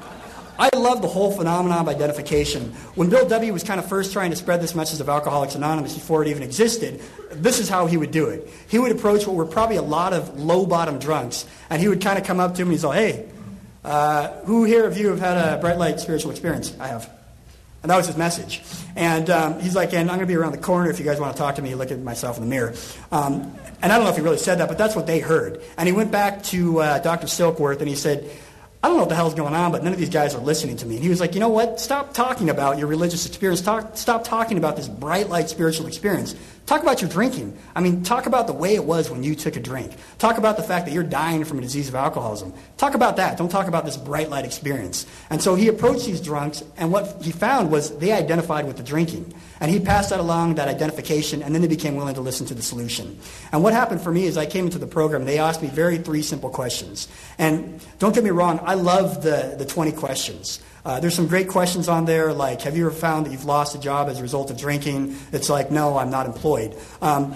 [SPEAKER 1] I love the whole phenomenon of identification. When Bill W. was kind of first trying to spread this message of Alcoholics Anonymous before it even existed, this is how he would do it. He would approach what were probably a lot of low-bottom drunks, and he would kind of come up to him and he's like, hey, Uh, who here of you have had a bright light spiritual experience? I have. And that was his message. And um, he's like, and I'm going to be around the corner if you guys want to talk to me. Look at myself in the mirror. Um, and I don't know if he really said that, but that's what they heard. And he went back to uh, Doctor Silkworth and he said, I don't know what the hell's going on, but none of these guys are listening to me. And he was like, you know what? Stop talking about your religious experience. Talk, stop talking about this bright light spiritual experience. Talk about your drinking. I mean, talk about the way it was when you took a drink. Talk about the fact that you're dying from a disease of alcoholism. Talk about that. Don't talk about this bright light experience. And so he approached these drunks, and what he found was they identified with the drinking. And he passed that along, that identification, and then they became willing to listen to the solution. And what happened for me is I came into the program, they asked me very three simple questions. And don't get me wrong, I love the, the twenty questions. Uh, there's some great questions on there, like, have you ever found that you've lost a job as a result of drinking? It's like, no, I'm not employed. Um,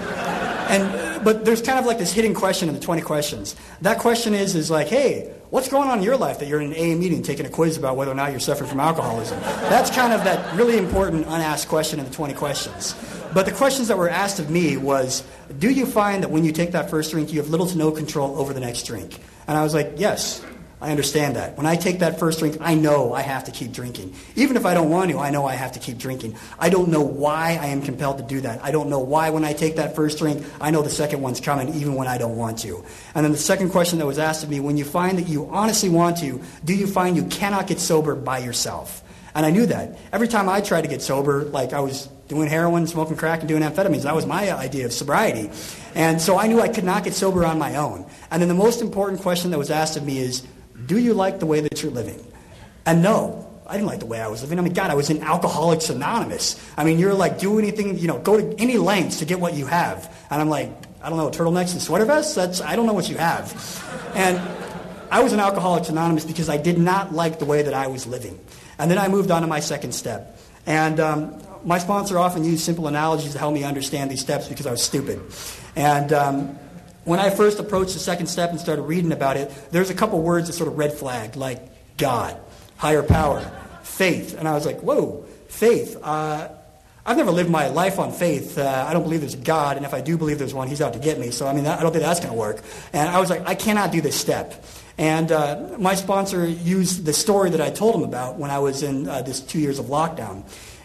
[SPEAKER 1] and but there's kind of like this hidden question in the twenty questions. That question is, is like, hey, what's going on in your life that you're in an A A meeting taking a quiz about whether or not you're suffering from alcoholism? That's kind of that really important unasked question in the twenty questions. But the questions that were asked of me was, do you find that when you take that first drink, you have little to no control over the next drink? And I was like, yes. I understand that. When I take that first drink, I know I have to keep drinking. Even if I don't want to, I know I have to keep drinking. I don't know why I am compelled to do that. I don't know why when I take that first drink, I know the second one's coming, even when I don't want to. And then the second question that was asked of me, when you find that you honestly want to, do you find you cannot get sober by yourself? And I knew that. Every time I tried to get sober, like I was doing heroin, smoking crack, and doing amphetamines. That was my idea of sobriety. And so I knew I could not get sober on my own. And then the most important question that was asked of me is, do you like the way that you're living? And no, I didn't like the way I was living. I mean, God, I was in Alcoholics Anonymous. I mean, you're like, do anything, you know, go to any lengths to get what you have. And I'm like, I don't know, turtlenecks and sweater vests? That's, I don't know what you have. And I was in Alcoholics Anonymous because I did not like the way that I was living. And then I moved on to my second step. And um, my sponsor often used simple analogies to help me understand these steps because I was stupid. And um, when I first approached the second step and started reading about it, there's a couple words that sort of red flagged, like God, higher power, faith. And I was like, whoa, faith. Uh, I've never lived my life on faith. Uh, I don't believe there's a God, and if I do believe there's one, he's out to get me. So, I mean, I don't think that's going to work. And I was like, I cannot do this step. And uh, my sponsor used the story that I told him about when I was in uh, this two years of lockdown.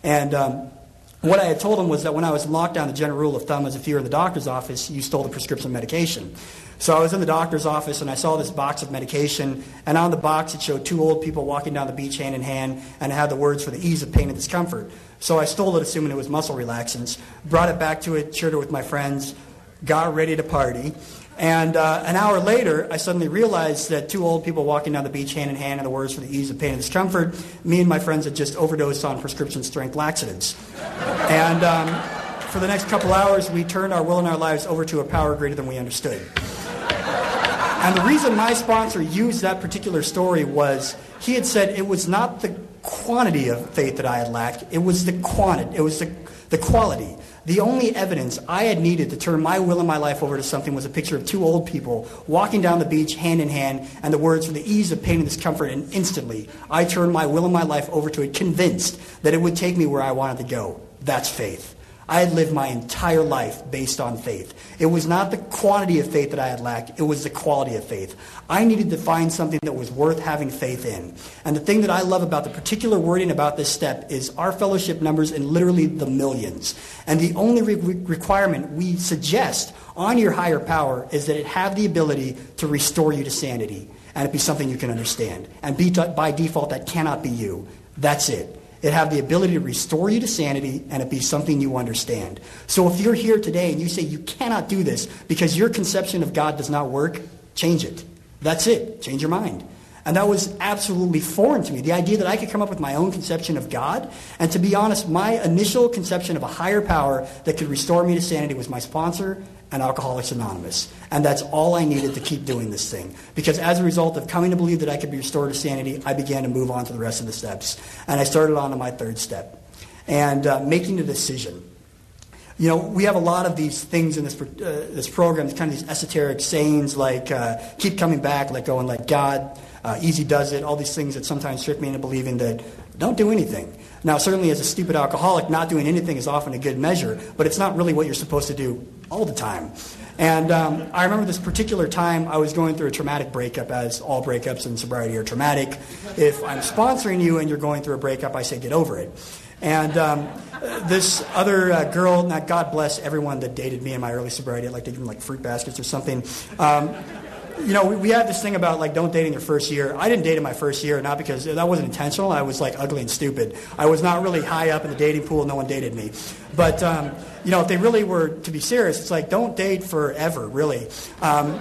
[SPEAKER 1] And um, what I had told him was that when I was in lockdown, the general rule of thumb is if you were in the doctor's office, you stole the prescription medication. So I was in the doctor's office, and I saw this box of medication, and on the box it showed two old people walking down the beach hand in hand, and it had the words for the ease of pain and discomfort. So I stole it, assuming it was muscle relaxants, brought it back to it, shared it with my friends, got ready to party. And uh, an hour later, I suddenly realized that two old people walking down the beach hand in hand and the words for the ease of pain and discomfort, me and my friends had just overdosed on prescription-strength laxatives. And um, for the next couple hours, we turned our will and our lives over to a power greater than we understood. And the reason my sponsor used that particular story was he had said it was not the quantity of faith that I had lacked, it was the quantity, it was the, the quality. The only evidence I had needed to turn my will and my life over to something was a picture of two old people walking down the beach hand in hand and the words for the ease of pain and discomfort, and instantly I turned my will and my life over to it, convinced that it would take me where I wanted to go. That's faith. I had lived my entire life based on faith. It was not the quantity of faith that I had lacked, it was the quality of faith. I needed to find something that was worth having faith in. And the thing that I love about the particular wording about this step is our fellowship numbers in literally the millions. And the only re- requirement we suggest on your higher power is that it have the ability to restore you to sanity, and it be something you can understand. And be, by default, that cannot be you. That's it. It have the ability to restore you to sanity, and it be something you understand. So if you're here today and you say you cannot do this because your conception of God does not work, change it. That's it. Change your mind. And that was absolutely foreign to me. The idea that I could come up with my own conception of God. And to be honest, my initial conception of a higher power that could restore me to sanity was my sponsor and Alcoholics Anonymous. And that's all I needed to keep doing this thing. Because as a result of coming to believe that I could be restored to sanity, I began to move on to the rest of the steps. And I started on to my third step. And uh, making a decision. You know, we have a lot of these things in this uh, this program, kind of these esoteric sayings like uh, keep coming back, let go and let God, uh, easy does it, all these things that sometimes trick me into believing that don't do anything. Now, certainly as a stupid alcoholic, not doing anything is often a good measure, but it's not really what you're supposed to do all the time. And um, I remember this particular time I was going through a traumatic breakup, as all breakups in sobriety are traumatic. If I'm sponsoring you and you're going through a breakup, I say get over it. And um, this other uh, girl, now God bless everyone that dated me in my early sobriety. I'd like to give them like fruit baskets or something. Um, you know, we, we have this thing about like don't date in your first year. I didn't date in my first year, not because that wasn't intentional. I was like ugly and stupid. I was not really high up in the dating pool. No one dated me. But, um, you know, if they really were to be serious, it's like don't date forever, really. Um,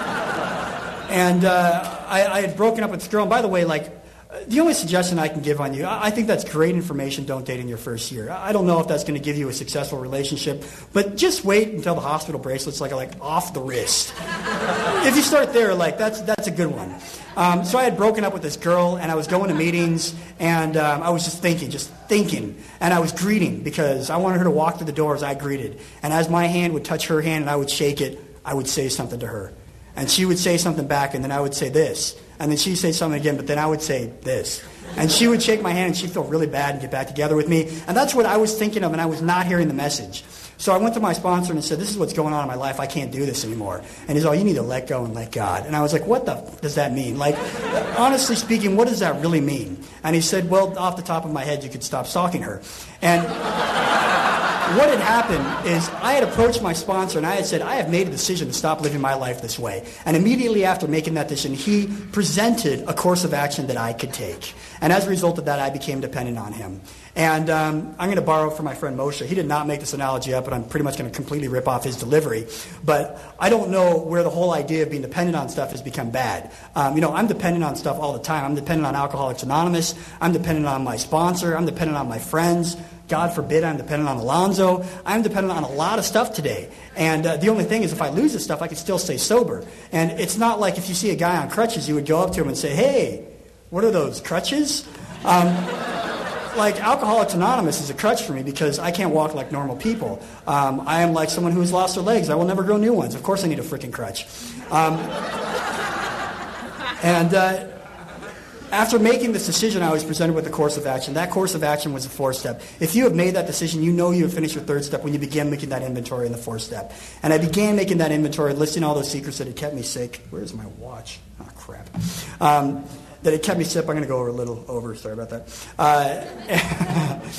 [SPEAKER 1] and uh, I, I had broken up with this girl. And by the way, like, the only suggestion I can give on you, I think that's great information, don't date in your first year. I don't know if that's going to give you a successful relationship, but just wait until the hospital bracelet's like, like off the wrist. If you start there, like that's that's a good one. Um, so I had broken up with this girl, and I was going to meetings, and um, I was just thinking, just thinking, and I was greeting because I wanted her to walk through the door as I greeted. And as my hand would touch her hand and I would shake it, I would say something to her. And she would say something back, and then I would say this. And then she'd say something again, but then I would say this. And she would shake my hand, and she'd feel really bad and get back together with me. And that's what I was thinking of, and I was not hearing the message. So I went to my sponsor and said, this is what's going on in my life. I can't do this anymore. And he's all, you need to let go and let God. And I was like, what the f- does that mean? Like, honestly speaking, what does that really mean? And he said, well, off the top of my head, you could stop stalking her. And what had happened is I had approached my sponsor and I had said, I have made a decision to stop living my life this way. And immediately after making that decision, he presented a course of action that I could take. And as a result of that, I became dependent on him. And um, I'm going to borrow from my friend Moshe. He did not make this analogy up, but I'm pretty much going to completely rip off his delivery. But I don't know where the whole idea of being dependent on stuff has become bad. Um, you know, I'm dependent on stuff all the time. I'm dependent on Alcoholics Anonymous. I'm dependent on my sponsor. I'm dependent on my friends. God forbid I'm dependent on Alonzo. I'm dependent on a lot of stuff today. And uh, the only thing is if I lose this stuff, I can still stay sober. And it's not like if you see a guy on crutches, you would go up to him and say, hey, what are those, crutches? Um, like Alcoholics Anonymous is a crutch for me because I can't walk like normal people. Um, I am like someone who has lost their legs. I will never grow new ones. Of course I need a freaking crutch. Um, and uh, after making this decision, I was presented with a course of action. That course of action was a fourth step. If you have made that decision, you know you have finished your third step when you begin making that inventory in the fourth step. And I began making that inventory, listing all those secrets that had kept me sick. Where's my watch? Oh, crap. Um, that had kept me sick. I'm going to go over a little over. Sorry about that. Uh,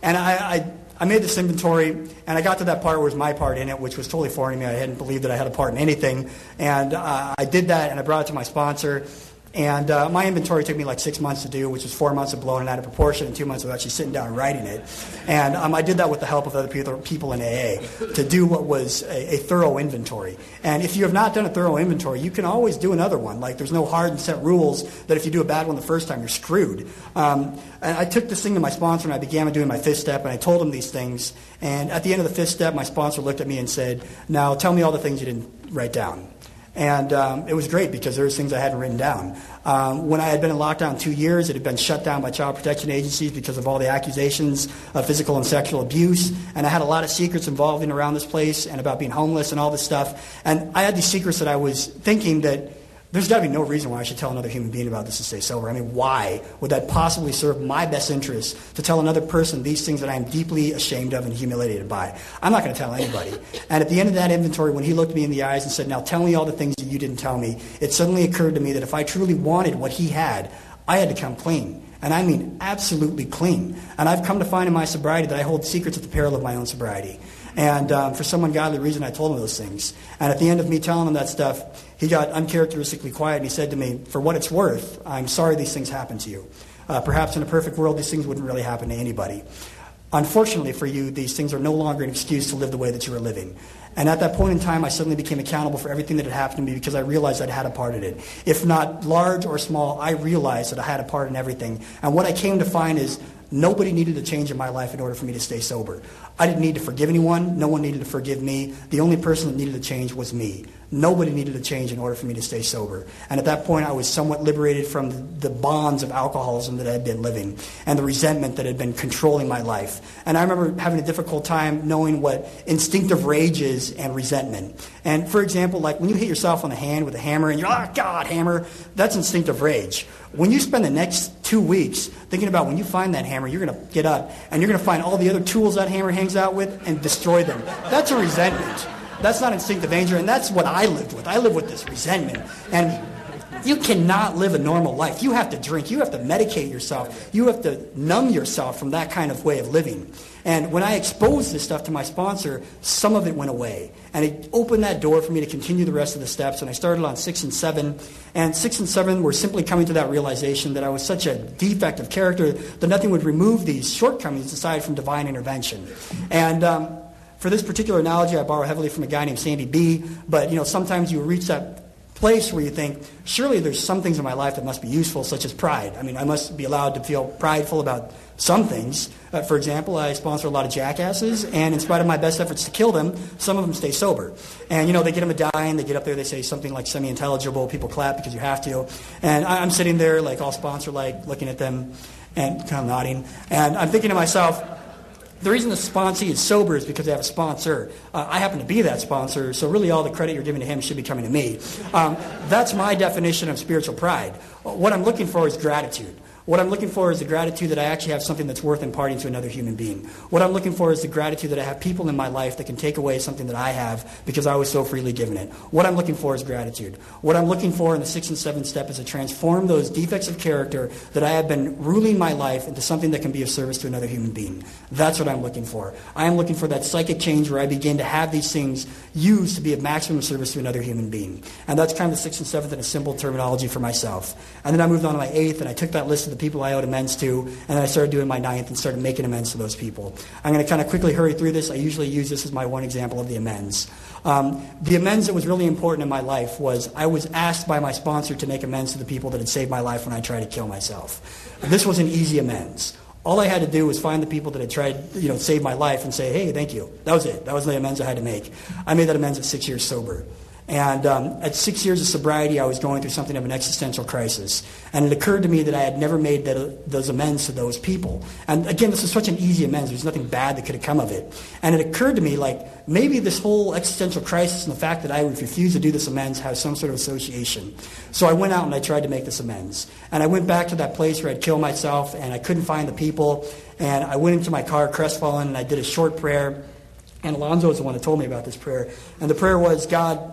[SPEAKER 1] And I, I, I made this inventory, and I got to that part where it was my part in it, which was totally foreign to me. I hadn't believed that I had a part in anything. And uh, I did that, and I brought it to my sponsor. And uh, my inventory took me like six months to do, which was four months of blowing it out of proportion and two months of actually sitting down and writing it. And um, I did that with the help of other people, people in A A to do what was a, a thorough inventory. And if you have not done a thorough inventory, you can always do another one. Like there's no hard and set rules that if you do a bad one the first time, you're screwed. Um, and I took this thing to my sponsor, and I began doing my fifth step, and I told him these things. And at the end of the fifth step, my sponsor looked at me and said, now tell me all the things you didn't write down. And um, it was great because there was things I hadn't written down. Um, when I had been in lockdown two years, it had been shut down by child protection agencies because of all the accusations of physical and sexual abuse. And I had a lot of secrets involving around this place and about being homeless and all this stuff. And I had these secrets that I was thinking that there's got to be no reason why I should tell another human being about this to stay sober. I mean, why would that possibly serve my best interest to tell another person these things that I am deeply ashamed of and humiliated by? I'm not going to tell anybody. And at the end of that inventory, when he looked me in the eyes and said, now tell me all the things that you didn't tell me, it suddenly occurred to me that if I truly wanted what he had, I had to come clean. And I mean absolutely clean. And I've come to find in my sobriety that I hold secrets at the peril of my own sobriety. And um, for some ungodly reason, I told him those things. And at the end of me telling him that stuff, he got uncharacteristically quiet, and he said to me, for what it's worth, I'm sorry these things happened to you. Uh, perhaps in a perfect world, these things wouldn't really happen to anybody. Unfortunately for you, these things are no longer an excuse to live the way that you were living. And at that point in time, I suddenly became accountable for everything that had happened to me because I realized I'd had a part in it. If not large or small, I realized that I had a part in everything. And what I came to find is nobody needed to change in my life in order for me to stay sober. I didn't need to forgive anyone. No one needed to forgive me. The only person that needed to change was me. Nobody needed to change in order for me to stay sober. And at that point, I was somewhat liberated from the, the bonds of alcoholism that I had been living and the resentment that had been controlling my life. And I remember having a difficult time knowing what instinctive rage is and resentment. And for example, like when you hit yourself on the hand with a hammer and you're, oh, God, hammer, that's instinctive rage. When you spend the next two weeks thinking about when you find that hammer, you're going to get up and you're going to find all the other tools that hammer hangs out with and destroy them. That's a resentment. That's not instinctive anger, and that's what I lived with. I lived with this resentment. And you cannot live a normal life. You have to drink. You have to medicate yourself. You have to numb yourself from that kind of way of living. And when I exposed this stuff to my sponsor, some of it went away. And it opened that door for me to continue the rest of the steps. And I started on six and seven. And six and seven were simply coming to that realization that I was such a defect of character that nothing would remove these shortcomings aside from divine intervention. And um, for this particular analogy, I borrow heavily from a guy named Sandy B. But, you know, sometimes you reach that place where you think, surely there's some things in my life that must be useful, such as pride. I mean, I must be allowed to feel prideful about some things. Uh, for example, I sponsor a lot of jackasses, and in spite of my best efforts to kill them, some of them stay sober. And, you know, they get a medallion, they get up there, they say something like semi-intelligible, people clap because you have to. And I'm sitting there, like, all sponsor-like, looking at them and kind of nodding. And I'm thinking to myself, the reason the sponsee is sober is because they have a sponsor. Uh, I happen to be that sponsor, so really all the credit you're giving to him should be coming to me. Um, that's my definition of spiritual pride. What I'm looking for is gratitude. What I'm looking for is the gratitude that I actually have something that's worth imparting to another human being. What I'm looking for is the gratitude that I have people in my life that can take away something that I have because I was so freely given it. What I'm looking for is gratitude. What I'm looking for in the sixth and seventh step is to transform those defects of character that I have been ruling my life into something that can be of service to another human being. That's what I'm looking for. I am looking for that psychic change where I begin to have these things used to be of maximum service to another human being. And that's kind of the sixth and seventh in a simple terminology for myself. And then I moved on to my eighth, and I took that list of the people I owed amends to, and then I started doing my ninth and started making amends to those people. I'm going to kind of quickly hurry through this. I usually use this as my one example of the amends. Um, the amends that was really important in my life was I was asked by my sponsor to make amends to the people that had saved my life when I tried to kill myself. This was an easy amends. All I had to do was find the people that had tried, you know, save my life and say, hey, thank you. That was it. That was the amends I had to make. I made that amends at six years sober. And um, at six years of sobriety, I was going through something of an existential crisis. And it occurred to me that I had never made that, those amends to those people. And again, this was such an easy amends. There's nothing bad that could have come of it. And it occurred to me, like, maybe this whole existential crisis and the fact that I would refuse to do this amends has some sort of association. So I went out and I tried to make this amends. And I went back to that place where I'd killed myself, and I couldn't find the people. And I went into my car crestfallen, and I did a short prayer. And Alonzo was the one that told me about this prayer. And the prayer was, God,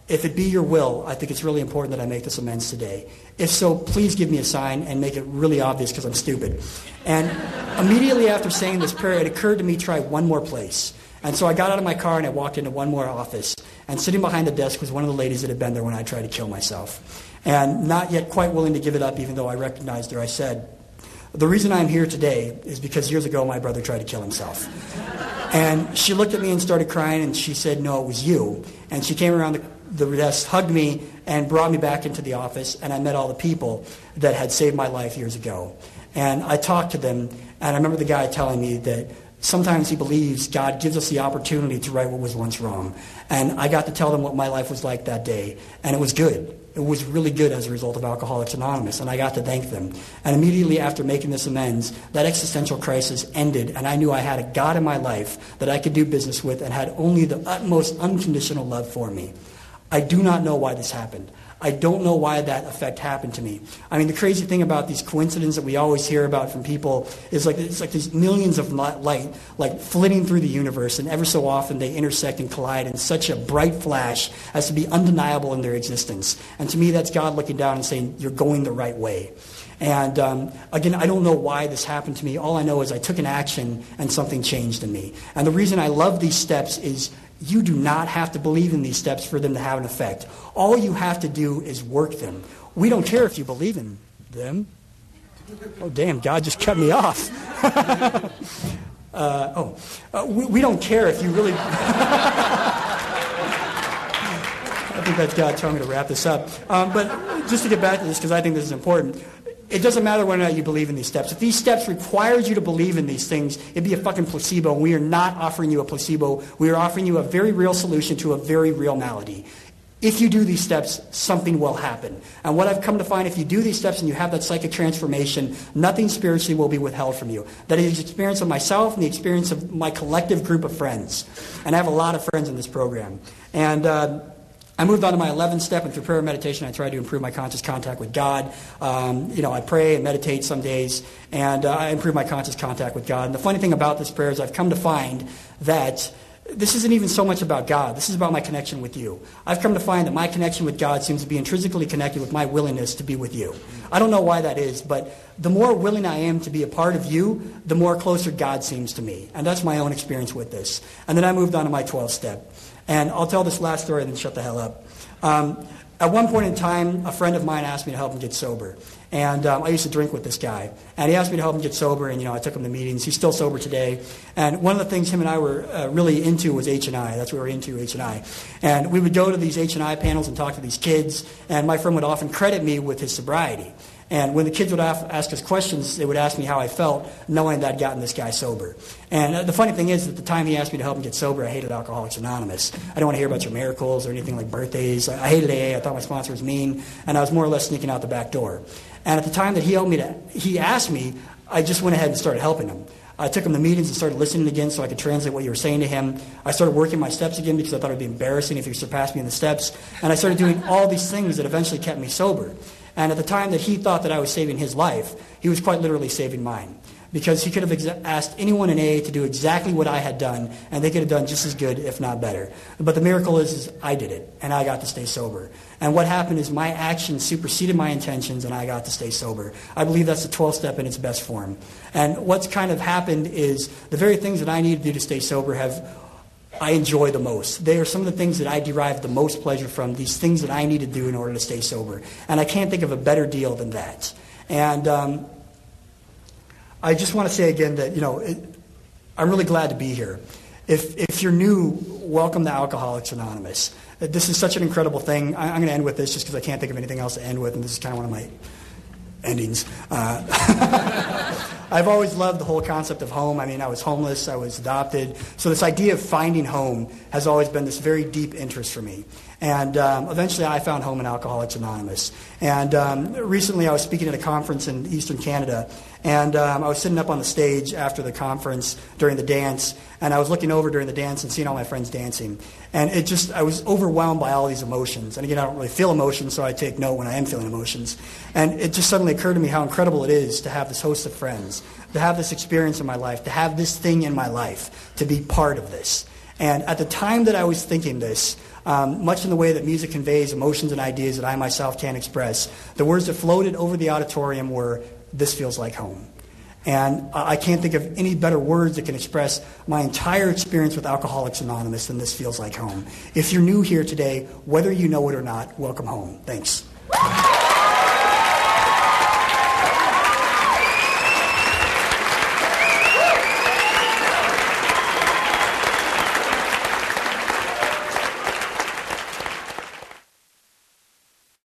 [SPEAKER 1] if it be your will, I think it's really important that I make this amends today. If so, please give me a sign and make it really obvious because I'm stupid. And immediately after saying this prayer, it occurred to me to try one more place. And so I got out of my car and I walked into one more office. And sitting behind the desk was one of the ladies that had been there when I tried to kill myself. And not yet quite willing to give it up, even though I recognized her, I said, the reason I'm here today is because years ago my brother tried to kill himself. And she looked at me and started crying, and she said, no, it was you. And she came around the, the desk, hugged me, and brought me back into the office, and I met all the people that had saved my life years ago. And I talked to them, and I remember the guy telling me that sometimes he believes God gives us the opportunity to right what was once wrong. And I got to tell them what my life was like that day, and it was good. It was really good as a result of Alcoholics Anonymous, and I got to thank them. And immediately after making this amends, that existential crisis ended, and I knew I had a God in my life that I could do business with and had only the utmost unconditional love for me. I do not know why this happened. I don't know why that effect happened to me. I mean, the crazy thing about these coincidences that we always hear about from people is like it's like these millions of light like flitting through the universe, and ever so often they intersect and collide in such a bright flash as to be undeniable in their existence. And to me, that's God looking down and saying, you're going the right way. And um, again, I don't know why this happened to me. All I know is I took an action and something changed in me. And the reason I love these steps is you do not have to believe in these steps for them to have an effect. All you have to do is work them. We don't care if you believe in them. Oh, damn, God just cut me off. uh, oh, uh, we, we don't care if you really... I think that's God telling me to wrap this up. Um, but just to get back to this, because I think this is important, it doesn't matter whether or not you believe in these steps. If these steps required you to believe in these things, it'd be a fucking placebo. We are not offering you a placebo. We are offering you a very real solution to a very real malady. If you do these steps, something will happen. And what I've come to find, if you do these steps and you have that psychic transformation, nothing spiritually will be withheld from you. That is the experience of myself and the experience of my collective group of friends. And I have a lot of friends in this program. And... Uh, I moved on to my eleventh step, and through prayer and meditation, I try to improve my conscious contact with God. Um, you know, I pray and meditate some days, and uh, I improve my conscious contact with God. And the funny thing about this prayer is I've come to find that this isn't even so much about God. This is about my connection with you. I've come to find that my connection with God seems to be intrinsically connected with my willingness to be with you. I don't know why that is, but the more willing I am to be a part of you, the more closer God seems to me. And that's my own experience with this. And then I moved on to my twelfth step. And I'll tell this last story and then shut the hell up. Um, at one point in time, a friend of mine asked me to help him get sober. And um, I used to drink with this guy. And he asked me to help him get sober, and, you know, I took him to meetings. He's still sober today. And one of the things him and I were uh, really into was H and I. That's what we were into, H and I. And we would go to these H and I panels and talk to these kids, and my friend would often credit me with his sobriety. And when the kids would ask us questions, they would ask me how I felt, knowing that I'd gotten this guy sober. And the funny thing is, at the time he asked me to help him get sober, I hated Alcoholics Anonymous. I didn't want to hear about your miracles or anything like birthdays. I hated A A. I thought my sponsor was mean, and I was more or less sneaking out the back door. And at the time that he helped me to, he asked me, I just went ahead and started helping him. I took him to meetings and started listening again so I could translate what you were saying to him. I started working my steps again because I thought it would be embarrassing if you surpassed me in the steps. And I started doing all these things that eventually kept me sober. And at the time that he thought that I was saving his life, he was quite literally saving mine. Because he could have ex- asked anyone in A A to do exactly what I had done, and they could have done just as good, if not better. But the miracle is, is I did it, and I got to stay sober. And what happened is my actions superseded my intentions, and I got to stay sober. I believe that's the twelfth step in its best form. And what's kind of happened is the very things that I need to do to stay sober have... I enjoy the most. They are some of the things that I derive the most pleasure from, these things that I need to do in order to stay sober. And I can't think of a better deal than that. And um, I just want to say again that, you know, it, I'm really glad to be here. If if you're new, welcome to Alcoholics Anonymous. This is such an incredible thing. I, I'm going to end with this just because I can't think of anything else to end with, and this is kind of one of my endings. Uh, I've always loved the whole concept of home. I mean, I was homeless, I was adopted. So this idea of finding home has always been this very deep interest for me. And um, eventually I found home in Alcoholics Anonymous. And um, recently I was speaking at a conference in Eastern Canada, and um, I was sitting up on the stage after the conference during the dance, and I was looking over during the dance and seeing all my friends dancing. And it just, I was overwhelmed by all these emotions. And again, I don't really feel emotions, so I take note when I am feeling emotions. And it just suddenly occurred to me how incredible it is to have this host of friends, to have this experience in my life, to have this thing in my life, to be part of this. And at the time that I was thinking this, um, much in the way that music conveys emotions and ideas that I myself can't express, the words that floated over the auditorium were, "This feels like home." And I can't think of any better words that can express my entire experience with Alcoholics Anonymous than "This feels like home." If you're new here today, whether you know it or not, welcome home. Thanks.